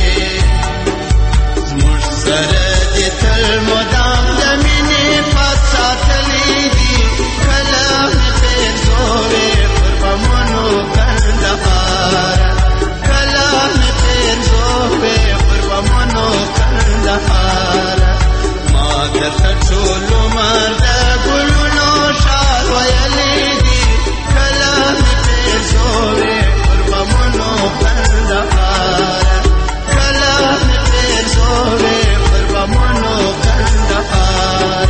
زموږ سره دې تل مدام د مینې پات ساتلې دي کله مې پیر زوې پر بمونو کندهار کله مې پیر زوې پر بمونو کندهار ما درته ټول عمر د ګلونو شال ویلې دي کله مې پیر زوې پر بمونو کندهار کله مې پیر زوې پر بمونو کندهار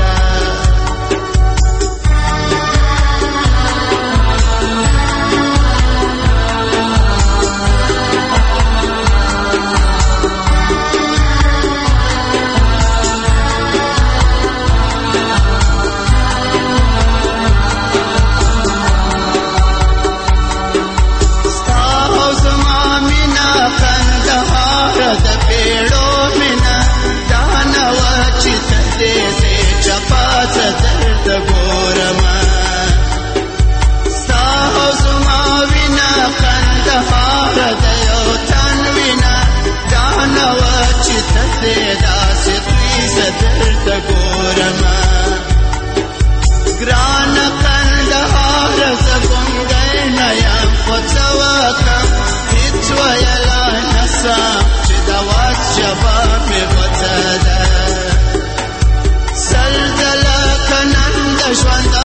گران کندهار زبون گئی نیم خود سوکم هیچ ویا